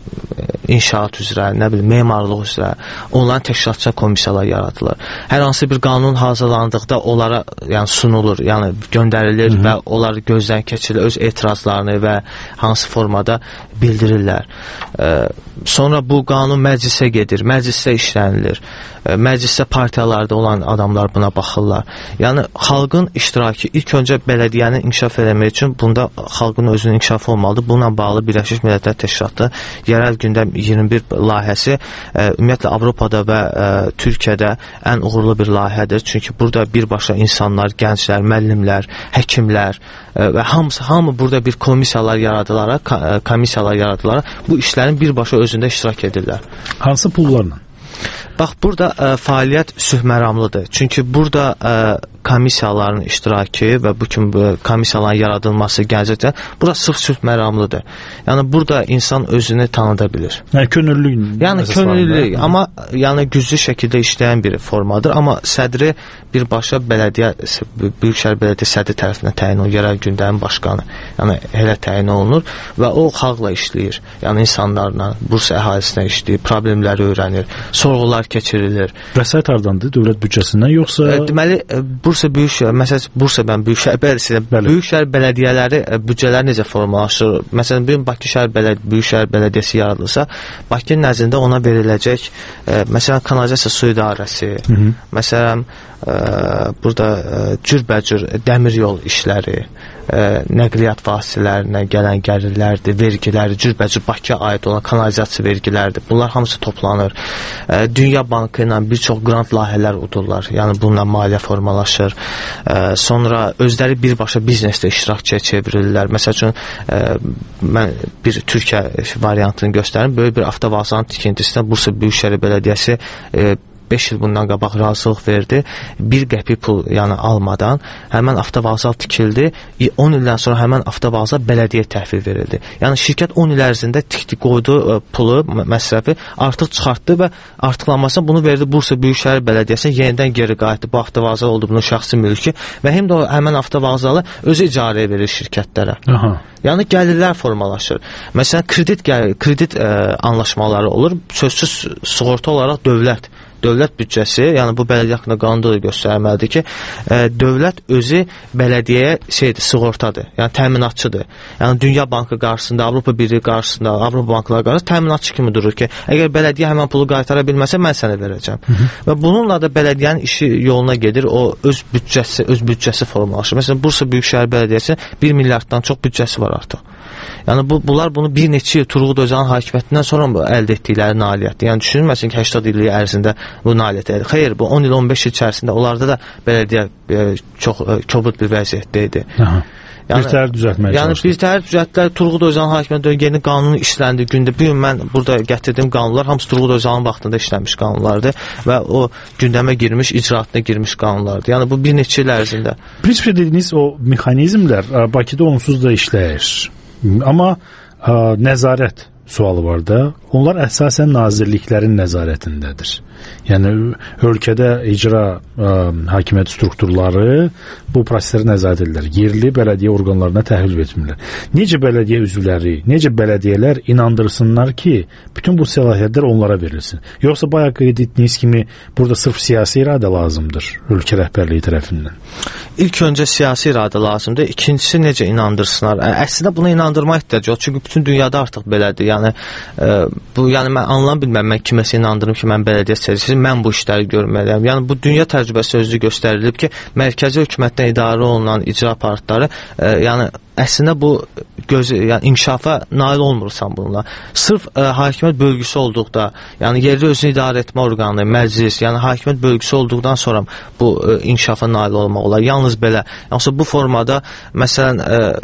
inşaat üzrə, nə bilim, memarlıq üzrə, onların təşkilatçı komissiyalar yaradılır. Hər hansı bir qanun hazırlandıqda onlara yəni sunulur, yəni göndərilir Hı -hı. və onlar gözdən keçirilir, öz etirazlarını və hansı formada bildirirlər. E, sonra bu qanun məclisə gedir, məclisdə işlənilir. E, məclisdə partiyalarda olan adamlar buna baxırlar. Yəni xalqın iştirakı ilk öncə bələdiyyəni inkişaf etmək üçün bunda xalqın özünün inkişafı olmalıdır. Bununla bağlı Birləşmiş Millətlər Təşkilatı yerel gündəm iyirmi bir layihəsi e, ümumiyyətlə Avropada və e, Türkiyədə ən uğurlu bir layihədir. Çünki burada birbaşa insanlar, gənclər, müəllimlər, həkimlər e, və hamısı hamı burada bir komissiyalar yaradılaraq, komissiyalar yaradılaraq bu işlərin birbaşa özündə iştirak edirlər. Hansı pullarla? Bax, burada ə, fəaliyyət sülhməramlıdır. Çünki burada ə, komissiyaların iştirakı və bu kimi komissiyaların yaradılması gələcəkdə burada sırf sülhməramlıdır. Yəni burada insan özünü tanıda bilir. Yəni könüllü. Yəni könüllü, amma yəni güclü şəkildə işləyən bir formadır. Amma sədri birbaşa bələdiyyə, Büyükşəhər Bələdiyyə sədri tərəfindən təyin olunur, yerel gündəmin başqanı. Yəni elə təyin olunur və o xalqla işləyir. Yəni insanlarla, Bursa əhalisinə işləyir, problemləri öyrənir, sorğular keçirilir. Vəsait hardandır? Dövlət büdcəsindən yoxsa? E, deməli, Bursa Büyükşəhər, məsələn, Bursa mən Büyükşəhər Bələdiyyəsi, Büyükşəhər bələdiyyələri büdcələr necə formalaşır? Məsələn, bir Bakı şəhər bələd Büyükşəhər bələdiyyəsi yaradılsa, Bakının nəzdində ona veriləcək, e, məsələn, kanalizasiya su idarəsi, Hı -hı. məsələn, e, burada e, cürbəcür dəmir yol işləri, e, nəqliyyat vasitələrinə gələn gəlirlərdir, vergiləri, cürbəcür Bakıya aid olan kanalizasiya vergilərdir. Bunlar hamısı toplanır. E, Dünya Bankı ilə bir çox qrant layihələr udurlar. Yəni bununla maliyyə formalaşır. E, sonra özləri birbaşa biznesdə iştirakçıya çevrilirlər. Məsəl üçün e, mən bir Türkiyə variantını göstərim. Böyük bir avtovağzalın tikintisinə Bursa Büyükşəhər Bələdiyyəsi e, beş il bundan qabaq razılıq verdi. Bir qəpik pul yəni almadan həmən avtovağzal tikildi. on ildən sonra həmən avtovağzal bələdiyyə təhvil verildi. Yəni şirkət on il ərzində tikdi, qoydu pulu, məsrəfi artıq çıxartdı və artıqlanmasına bunu verdi Bursa Büyükşəhər Bələdiyyəsinə, yenidən geri qayıtdı. Bu avtovağzal oldu bunun şəxsi mülki və həm də o həmən avtovağzalı özü icarəyə verir şirkətlərə. Aha. Yəni gəlirlər formalaşır. Məsələn, kredit kredit ə, anlaşmaları olur. Sözsüz sığorta olaraq dövlət dövlət büdcəsi, yəni bu bələdiyyə haqqında qanunda da göstərməlidir ki, ə, dövlət özü bələdiyyəyə şeydir, sığortadır, yəni təminatçıdır. Yəni Dünya Bankı qarşısında, Avropa Birliyi qarşısında, Avropa bankları qarşısında təminatçı kimi durur ki, əgər bələdiyyə həmin pulu qaytara bilməsə, mən sənə verəcəm. Hı -hı. Və bununla da bələdiyyənin işi yoluna gedir, o öz büdcəsi, öz büdcəsi formalaşır. Məsələn, Bursa Büyükşəhər Bələdiyyəsi bir milyarddan çox büdcəsi var artıq. Yəni bu, bunlar bunu bir neçə il Turqut Özalın hakimiyyətindən sonra əldə etdikləri nailiyyətdir. Yəni düşünülməsin ki, səksən illik ərzində bu nailiyyət edir. Xeyr, bu on il on beş il içərisində onlarda da bələdiyyə e, çox e, kobud bir vəziyyətdə idi. Aha. Yəni, bir təhər düzəltməyə yəni çalışdı. Bir təhər düzəltdilər. Turqut Özalın hakimiyyətindən yeni qanun işləndi gündə. Bu gün mən burada gətirdiyim qanunlar hamısı Turqut Özalın vaxtında işlənmiş qanunlardır və o gündəmə girmiş, icraatına girmiş qanunlardır. Yəni bu bir neçə il ərzində. Prinsipdə dediyiniz o mexanizmlər Bakıda onsuz da işləyir. Amma ə, nəzarət sualı var da, onlar əsasən nazirliklərin nəzarətindədir. Yəni ölkədə icra ə, hakimiyyət strukturları bu prosesləri nəzarət edirlər. Yerli bələdiyyə orqanlarına təhvil etmirlər. Necə bələdiyyə üzvləri, necə bələdiyyələr inandırsınlar ki, bütün bu səlahiyyətlər onlara verilsin? Yoxsa bayaq qeyd etdiyiniz kimi burada sırf siyasi iradə lazımdır ölkə rəhbərliyi tərəfindən? İlk öncə siyasi iradə lazımdır. İkincisi necə inandırsınlar? Əslində buna inandırma ehtiyacı yox. Çünki bütün dünyada artıq belədir. Yəni ə, bu yəni mən anlam bilməm, mən kiməsə inandırım ki, mən bələdiyyə seçəcəm, mən bu işləri görməliyəm. Yəni bu dünya təcrübəsi özü göstərilib ki, mərkəzi hökumətdən idarə olunan icra aparatları ə, yəni əslində bu göz, yəni inkişafa nail olmursan bununla. Sırf ə, hakimiyyət bölgüsü olduqda, yəni yerli özünü idarə etmə orqanı, məclis, yəni hakimiyyət bölgüsü olduqdan sonra bu ə, inkişafa nail olmaq olar. Yalnız belə. Yoxsa bu formada məsələn ə,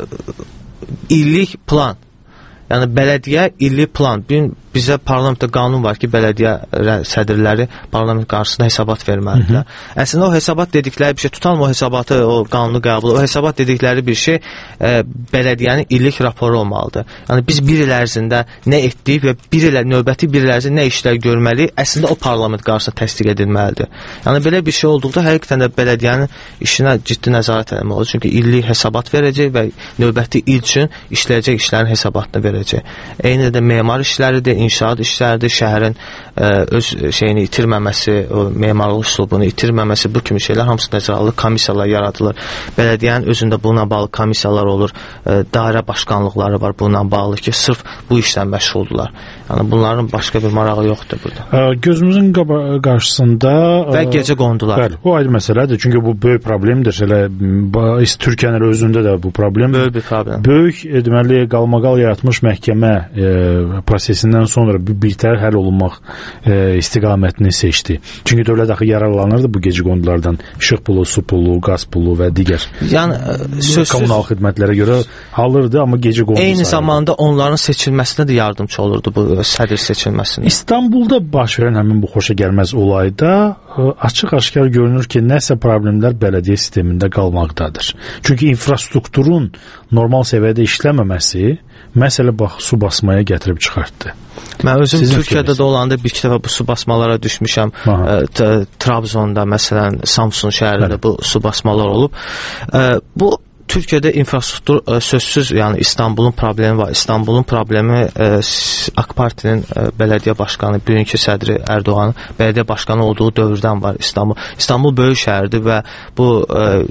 illik plan, yəni bələdiyyə illik plan, bir bizə parlamentdə qanun var ki, bələdiyyə sədrləri parlament qarşısında hesabat verməlidirlər. Hı -hı. Əslində o hesabat dedikləri bir şey, tutalım o hesabatı, o qanunu qəbul, o hesabat dedikləri bir şey e, bələdiyyənin illik raporu olmalıdır. Yəni biz bir il ərzində nə etdik və bir il növbəti bir il ərzində nə işlər görməliyik, əslində o parlament qarşısında təsdiq edilməlidir. Yəni belə bir şey olduqda həqiqətən də bələdiyyənin işinə ciddi nəzarət etmək olur. Çünki illik hesabat verəcək və növbəti il üçün işləyəcək işlərin hesabatını verəcək. Eyni də memar işləridir, inşaat işləridir, şəhərin ə, öz şeyini itirməməsi, o memarlıq üslubunu itirməməsi, bu kimi şeylər hamısı nəzərə alınır, komissiyalar yaradılır. Bələdiyyənin özündə bununla bağlı komissiyalar olur, ə, dairə başkanlıqları var bununla bağlı ki, sırf bu işlə məşğuldurlar. Yəni bunların başqa bir marağı yoxdur burada. Ə, gözümüzün qarşısında və gecə qondular. Bəli, o ayrı məsələdir. Çünki bu böyük problemdir. Elə Türkiyənin özündə də bu problem. Böyük bir problem. Böyük deməli qalmaqal yaratmış məhkəmə e, prosesindən sonra bir birtəhər həll olunmaq e, istiqamətini seçdi. Çünki dövlət axı yararlanırdı bu gecə qondulardan. İşıq pulu, su pulu, qaz pulu və digər. Yəni sözsüz kommunal xidmətlərə görə alırdı, amma gecə qondu eyni sayıldı. zamanda onların seçilməsinə də yardımcı olurdu bu sədr seçilməsinə. İstanbulda baş verən həmin bu xoşa gəlməz olayda açıq-aşkar görünür ki, nəsə problemlər bələdiyyə sistemində qalmaqdadır. Çünki infrastrukturun normal səviyyədə işləməməsi məsələ bax su basmaya gətirib çıxartdı. Mən özüm Sizin Türkiyədə də olanda bir iki dəfə bu su basmalara düşmüşəm. Ə, Trabzonda, məsələn, Samsun şəhərində bu su basmalar olub. Ə, bu Türkiyədə infrastruktur ə, sözsüz, yəni İstanbulun problemi var. İstanbulun problemi ə, AK Partinin ə, bələdiyyə başqanı, bugünkü sədri Ərdoğanın bələdiyyə başqanı olduğu dövrdən var İstanbul. İstanbul böyük şəhərdir və bu ə,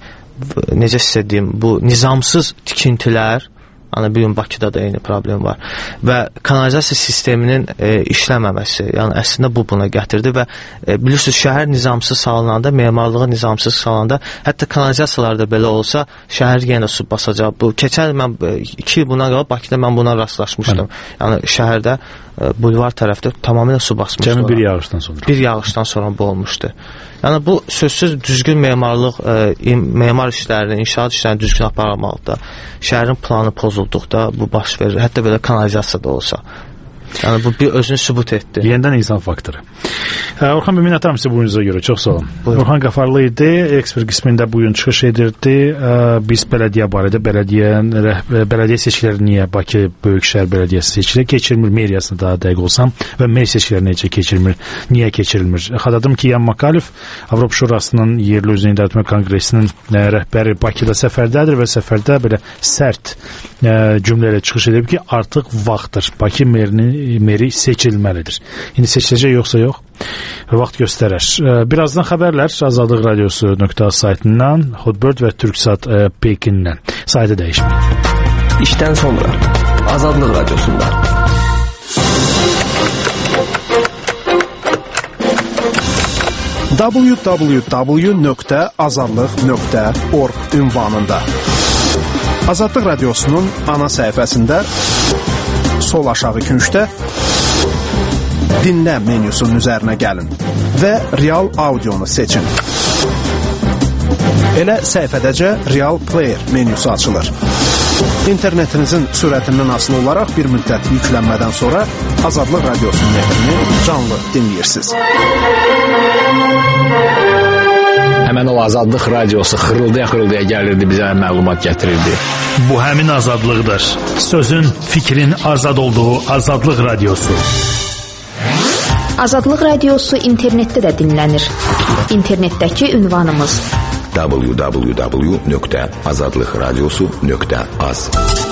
necə sizə deyim, bu nizamsız tikintilər, yəni bir gün Bakıda da eyni problem var və kanalizasiya sisteminin e, işləməməsi, yəni əslində bu buna gətirdi və e, bilirsiniz, şəhər nizamsız salınanda, memarlığı nizamsız salınanda, hətta kanalizasiyalarda belə olsa, şəhər yenə su basacaq. Bu keçən mən iki il buna qalıb Bakıda mən buna rastlaşmışdım. Hı. Yəni şəhərdə e, bulvar tərəfdə tamamilə su basmışdı. Cəmi bir yağışdan sonra. Bir yağışdan sonra bu olmuşdu. Yəni bu sözsüz düzgün memarlıq, e, memar işlərini, inşaat işlərini düzgün aparılmalıdır. Şəhərin planı pozulduqda bu baş verir. Hətta belə kanalizasiya da olsa. Yəni bu bir özünü sübut etdi. Yenidən insan faktoru. Orxan bəy, minnətdaram sizə bugününüzə görə. Çox sağ olun. Buyurun. Orxan Qafarlı idi. Ekspert qismində bugün çıxış edirdi. Biz bələdiyyə barədə, bələdiyyə, bələdiyyə seçkiləri niyə Bakı Böyükşəhər Bələdiyyəsi seçilir, keçirilmir, meriyasına daha dəqiq olsam və meriya seçkiləri necə keçirilmir, niyə keçirilmir? Xatırladım ki, Yan Makalov Avropa Şurasının Yerli Özünü İdarə etmə Konqresinin rəhbəri Bakıda səfərdədir və səfərdə belə sərt cümlə ilə çıxış edib ki, artıq vaxtdır Bakı merini meri seçilməlidir. İndi seçiləcək yoxsa yox? Vaxt göstərər. Birazdan xəbərlər Azadlıq Radiosu nöqtə az saytından, Hotbird və Türksat Pekindən. Saytı dəyişmək. İşdən sonra Azadlıq Radiosunda. w w w nöqtə azadlıq nöqtə org ünvanında. Azadlıq Radiosunun ana səhifəsində sol aşağı küncdə dinlə menyusunun üzərinə gəlin və real audionu seçin. Elə səhifədəcə Real Player menyusu açılır. İnternetinizin sürətindən asılı olaraq bir müddət yüklənmədən sonra Azadlıq Radiosunun efrini canlı dinləyirsiniz. Həmən o Azadlıq Radiosu xırıldaya-xırıldaya gəlirdi, bizə məlumat gətirirdi. Bu həmin azadlıqdır. Sözün, fikrin azad olduğu Azadlıq Radiosu. Azadlıq Radiosu internetdə də dinlənir. İnternetdəki ünvanımız w w w nöqtə azadlıq radiosu nöqtə az.